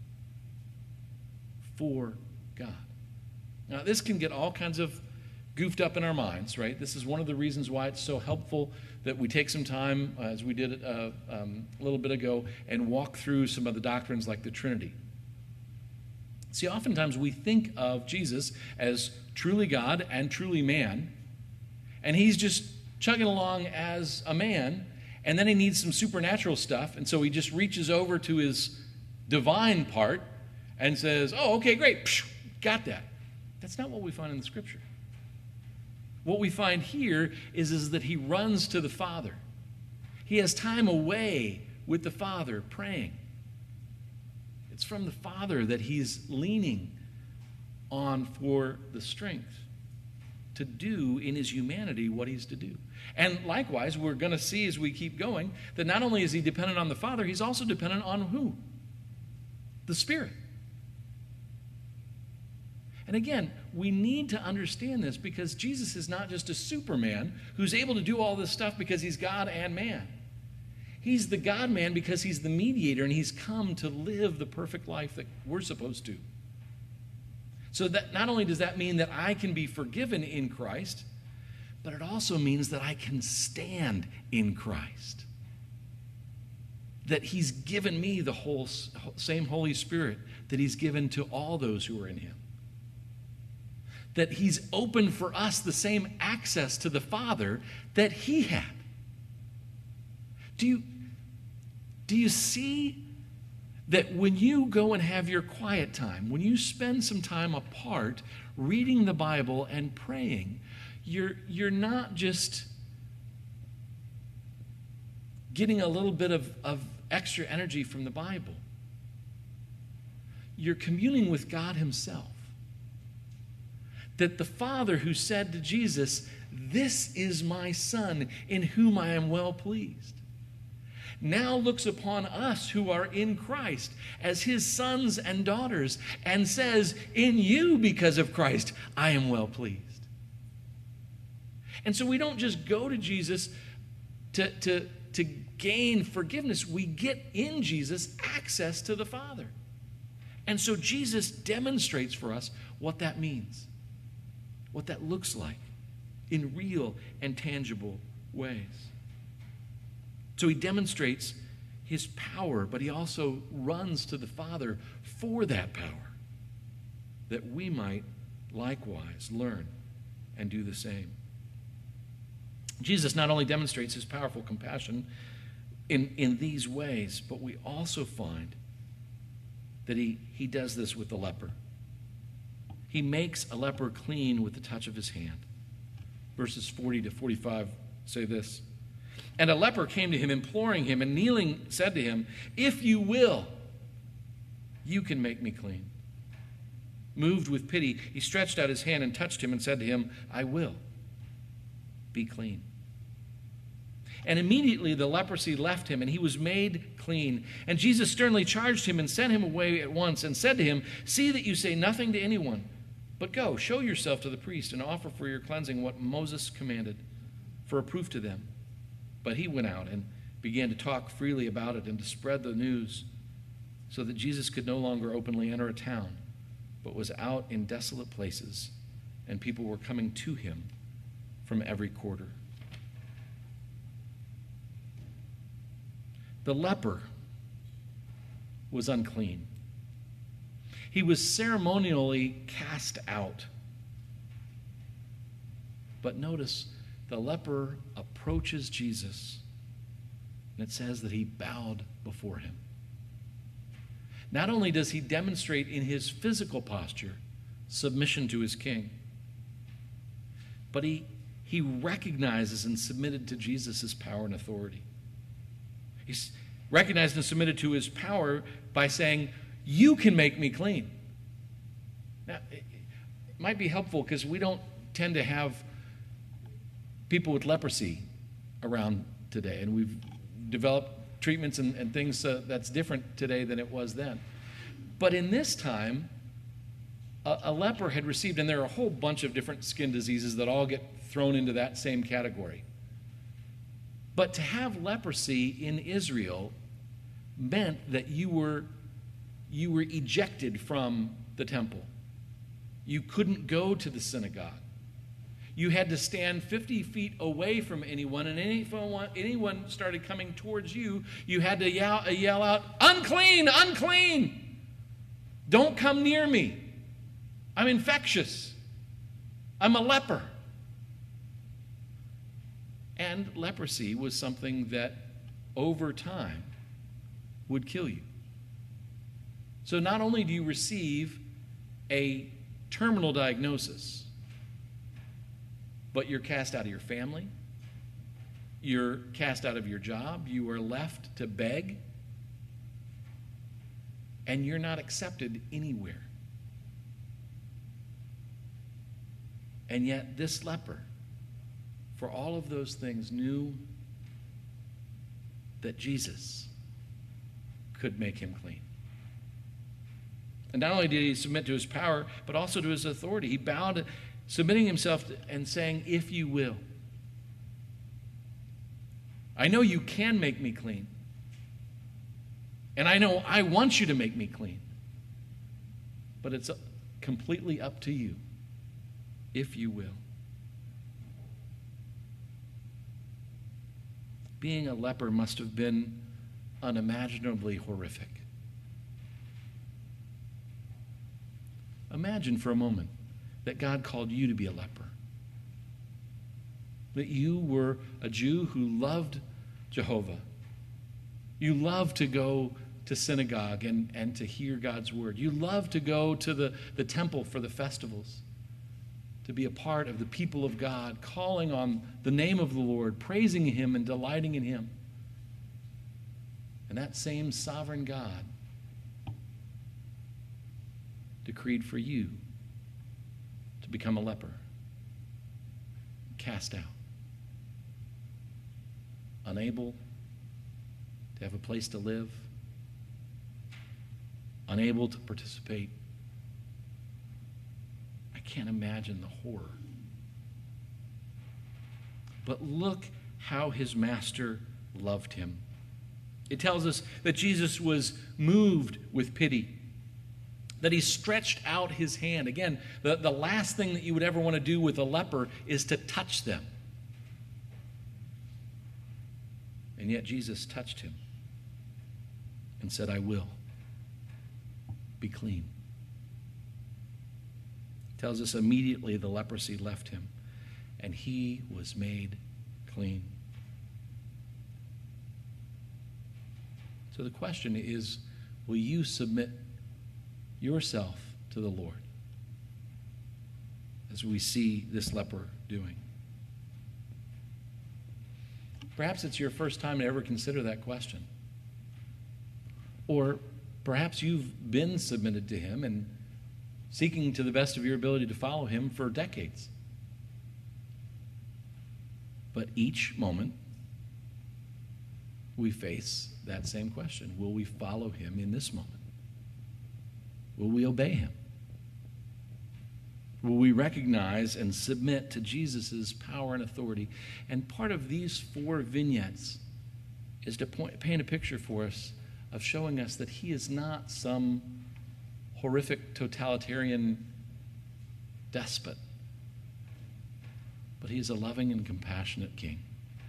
D: for God. Now, this can get all kinds of goofed up in our minds, right? This is one of the reasons why it's so helpful that we take some time, uh, as we did uh, um, a little bit ago, and walk through some of the doctrines like the Trinity. See, oftentimes we think of Jesus as truly God and truly man, and he's just chugging along as a man, and then he needs some supernatural stuff, and so he just reaches over to his divine part and says, oh, okay, great, Psh, got that. That's not what we find in the Scripture. What we find here is, is that he runs to the Father. He has time away with the Father praying. It's from the Father that he's leaning on for the strength to do in his humanity what he's to do. And likewise, we're going to see as we keep going that not only is he dependent on the Father, he's also dependent on who? The Spirit. And again, we need to understand this because Jesus is not just a Superman who's able to do all this stuff because he's God and man. He's the God-man because he's the mediator and he's come to live the perfect life that we're supposed to. So that not only does that mean that I can be forgiven in Christ, but it also means that I can stand in Christ. That he's given me the whole same Holy Spirit that he's given to all those who are in him. That he's opened for us the same access to the Father that he had. Do you, do you see that when you go and have your quiet time, when you spend some time apart reading the Bible and praying, you're, you're not just getting a little bit of, of extra energy from the Bible. You're communing with God himself. That the Father who said to Jesus, "This is my Son in whom I am well pleased," now looks upon us who are in Christ as his sons and daughters and says, "In you, because of Christ, I am well pleased." And so we don't just go to Jesus to, to, to gain forgiveness. We get in Jesus access to the Father. And so Jesus demonstrates for us what that means, what that looks like in real and tangible ways. So he demonstrates his power, but he also runs to the Father for that power, that we might likewise learn and do the same. Jesus not only demonstrates his powerful compassion in, in these ways, but we also find that he, he does this with the leper. He makes a leper clean with the touch of his hand. Verses forty to forty-five say this. And a leper came to him, imploring him, and kneeling said to him, "If you will, you can make me clean." Moved with pity, he stretched out his hand and touched him and said to him, "I will. Be clean." And immediately the leprosy left him, and he was made clean. And Jesus sternly charged him and sent him away at once, and said to him, "See that you say nothing to anyone, but go, show yourself to the priest, and offer for your cleansing what Moses commanded, for a proof to them." But he went out and began to talk freely about it and to spread the news, so that Jesus could no longer openly enter a town, but was out in desolate places, and people were coming to him from every quarter. The leper was unclean. He was ceremonially cast out. But notice, the leper approached approaches Jesus, and it says that he bowed before him. Not only does he demonstrate in his physical posture submission to his king, but he, he recognizes and submitted to Jesus' power and authority. He's recognized and submitted to his power by saying, you can make me clean. Now, it, it might be helpful because we don't tend to have people with leprosy around today, and we've developed treatments and, and things uh, that's different today than it was then. But in this time, a, a leper had received, and there are a whole bunch of different skin diseases that all get thrown into that same category. But to have leprosy in Israel meant that you were, you were ejected from the temple. You couldn't go to the synagogue. You had to stand fifty feet away from anyone, and anyone, anyone started coming towards you, you had to yell, yell out, unclean, unclean. Don't come near me. I'm infectious. I'm a leper. And leprosy was something that over time would kill you. So not only do you receive a terminal diagnosis, but you're cast out of your family, you're cast out of your job, you are left to beg, and you're not accepted anywhere. And yet this leper, for all of those things, knew that Jesus could make him clean. And not only did he submit to his power, but also to his authority. He bowed, submitting himself to, and saying, if you will. I know you can make me clean. And I know I want you to make me clean. But it's completely up to you, if you will. Being a leper must have been unimaginably horrific. Imagine for a moment that God called you to be a leper. That you were a Jew who loved Jehovah. You loved to go to synagogue and, and to hear God's word. You loved to go to the, the temple for the festivals, to be a part of the people of God, calling on the name of the Lord, praising him and delighting in him. And that same sovereign God decreed for you to become a leper, cast out, unable to have a place to live, unable to participate. I can't imagine the horror. But look how his master loved him. It tells us that Jesus was moved with pity, that he stretched out his hand. Again, the, the last thing that you would ever want to do with a leper is to touch them. And yet Jesus touched him and said, I will. Be clean. It tells us immediately the leprosy left him, and he was made clean. So the question is, will you submit yourself to the Lord, as we see this leper doing? Perhaps it's your first time to ever consider that question. Or perhaps you've been submitted to him and seeking to the best of your ability to follow him for decades. But each moment we face that same question. Will we follow him in this moment? Will we obey him? Will we recognize and submit to Jesus' power and authority? And part of these four vignettes is to point, paint a picture for us of showing us that he is not some horrific totalitarian despot, but he is a loving and compassionate king.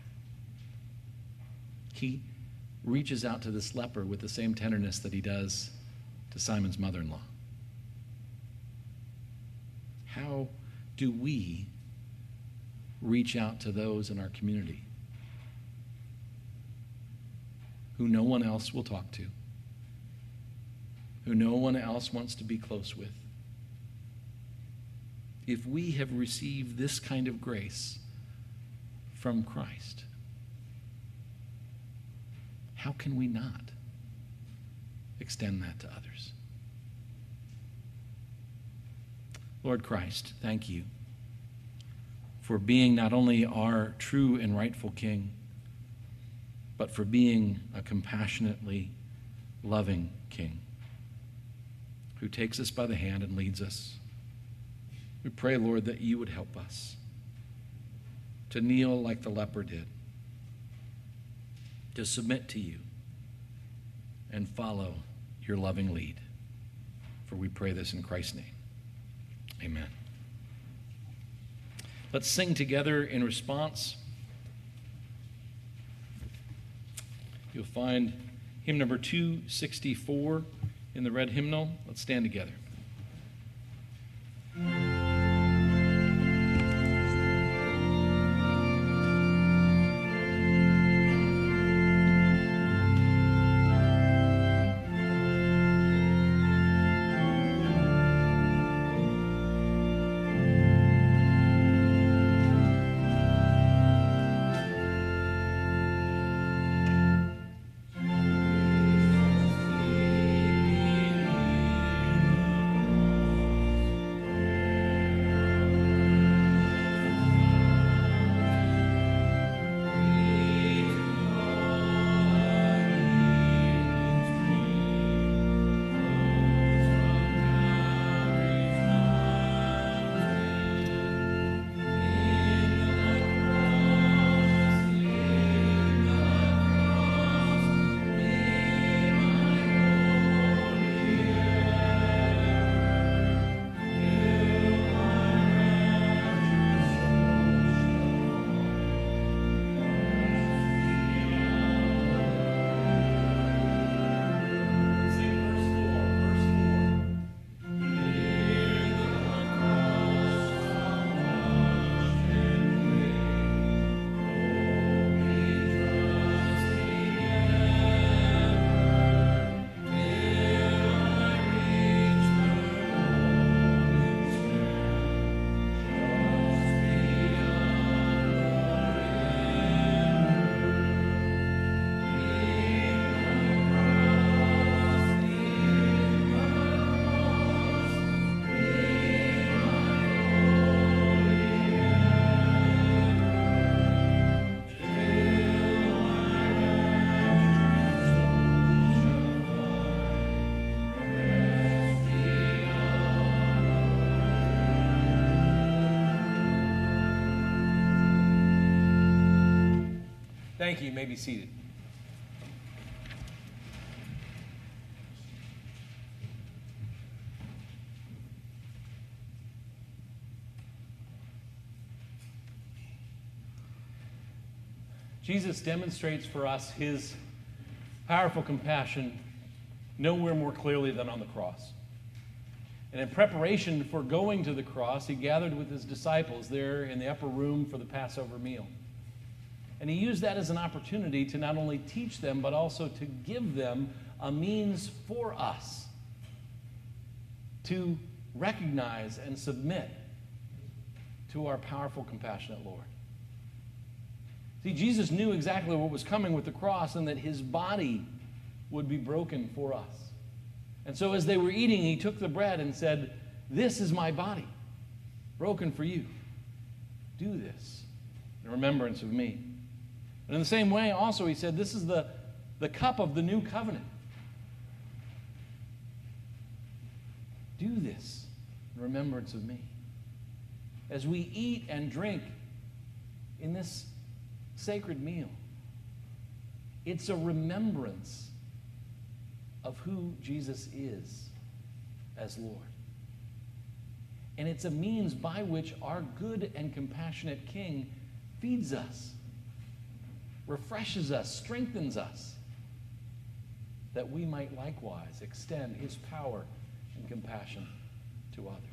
D: He reaches out to this leper with the same tenderness that he does to Simon's mother-in-law. How do we reach out to those in our community who no one else will talk to, who no one else wants to be close with. If we have received this kind of grace from Christ, how can we not extend that to others? Lord Christ, thank you for being not only our true and rightful King, but for being a compassionately loving King who takes us by the hand and leads us. We pray, Lord, that you would help us to kneel like the leper did, to submit to you and follow your loving lead. For we pray this in Christ's name. Amen. Let's sing together in response. You'll find hymn number two sixty-four in the red hymnal. Let's stand together. Thank you. You may be seated. Jesus demonstrates for us his powerful compassion nowhere more clearly than on the cross. And in preparation for going to the cross, he gathered with his disciples there in the upper room for the Passover meal. And he used that as an opportunity to not only teach them, but also to give them a means for us to recognize and submit to our powerful, compassionate Lord. See, Jesus knew exactly what was coming with the cross and that his body would be broken for us. And so as they were eating, he took the bread and said, "This is my body, broken for you. Do this in remembrance of me." And in the same way, also, he said, "This is the, the cup of the new covenant. Do this in remembrance of me." As we eat and drink in this sacred meal, it's a remembrance of who Jesus is as Lord. And it's a means by which our good and compassionate King feeds us, refreshes us, strengthens us, that we might likewise extend his power and compassion to others.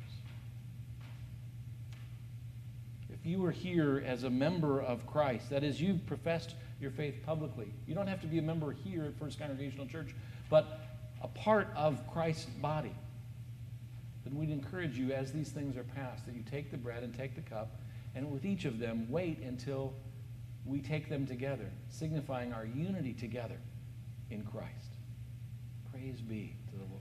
D: If you are here as a member of Christ, that is, you've professed your faith publicly. You don't have to be a member here at First Congregational Church, but a part of Christ's body. Then we'd encourage you, as these things are passed, that you take the bread and take the cup, and with each of them, wait until we take them together, signifying our unity together in Christ. Praise be to the Lord.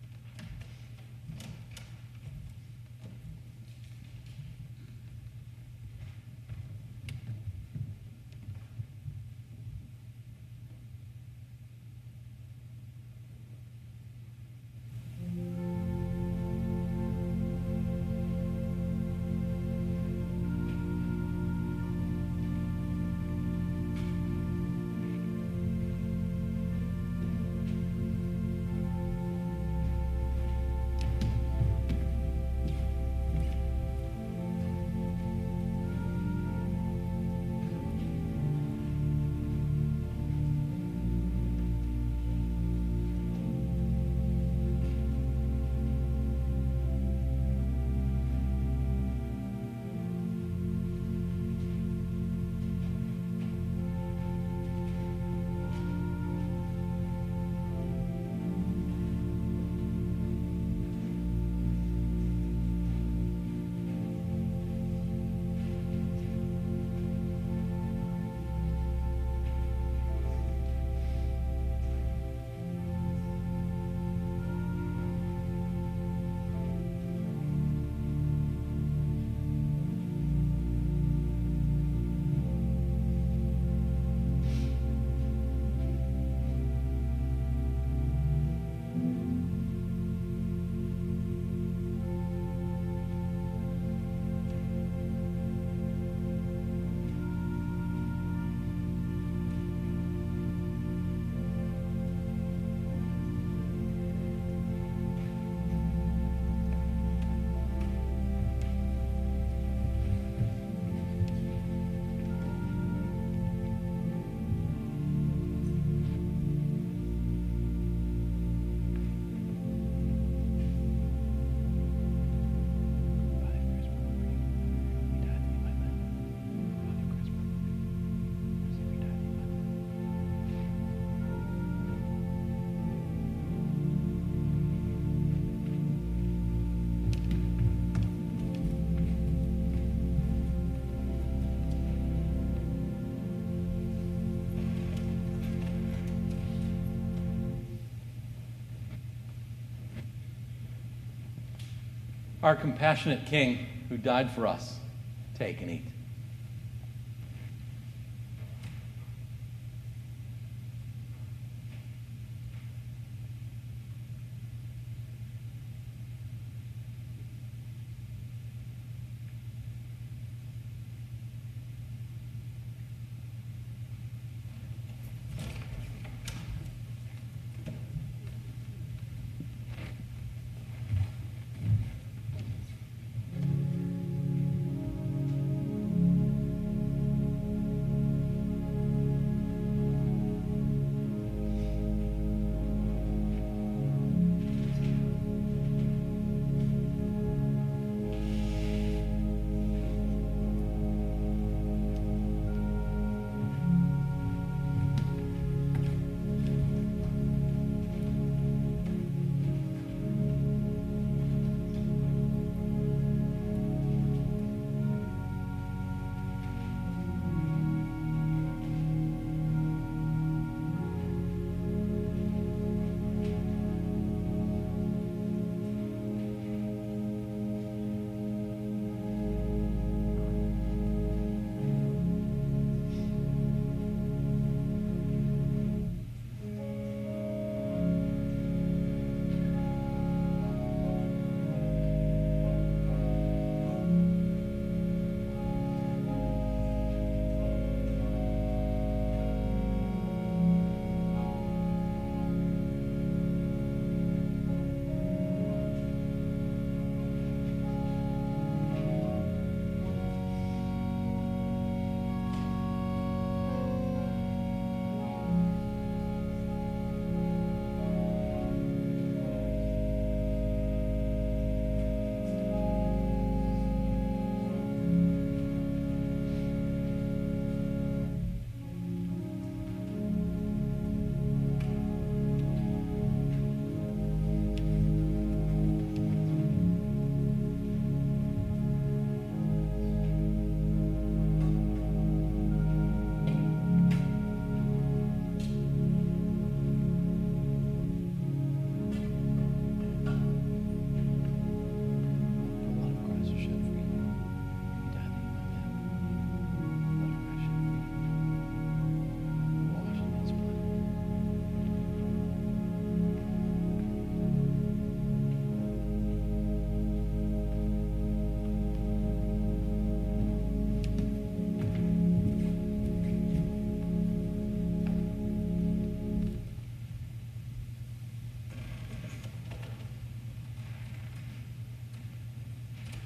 D: Our compassionate King who died for us, take and eat.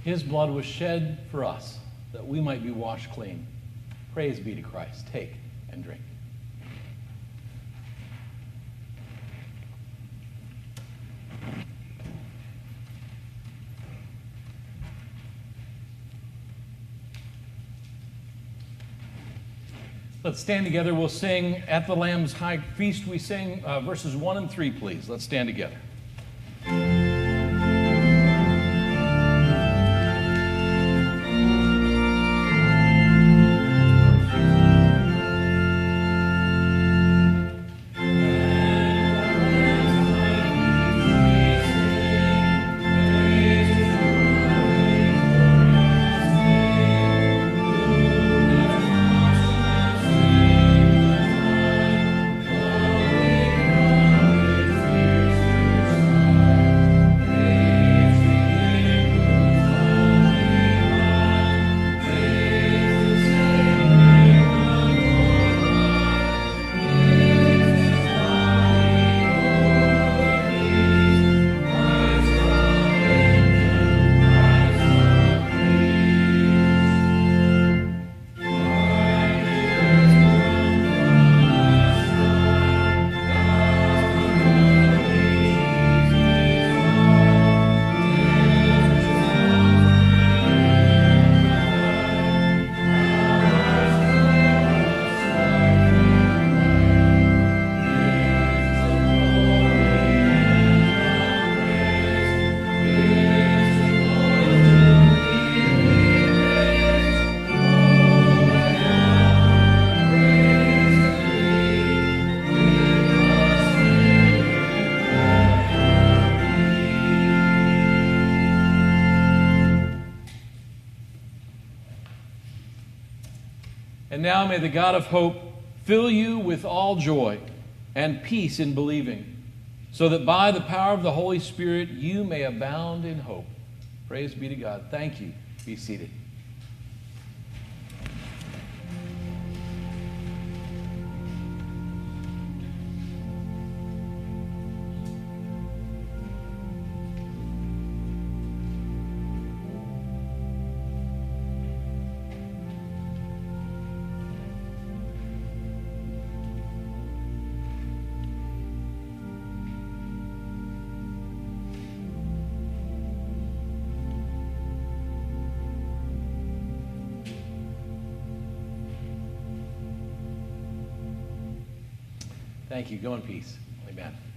D: His blood was shed for us, that we might be washed clean. Praise be to Christ. Take and drink. Let's stand together. We'll sing At the Lamb's High Feast. We sing uh, verses one and three, please. Let's stand together. And now may the God of hope fill you with all joy and peace in believing, so that by the power of the Holy Spirit you may abound in hope. Praise be to God. Thank you. Be seated. Thank you. Go in peace. Amen.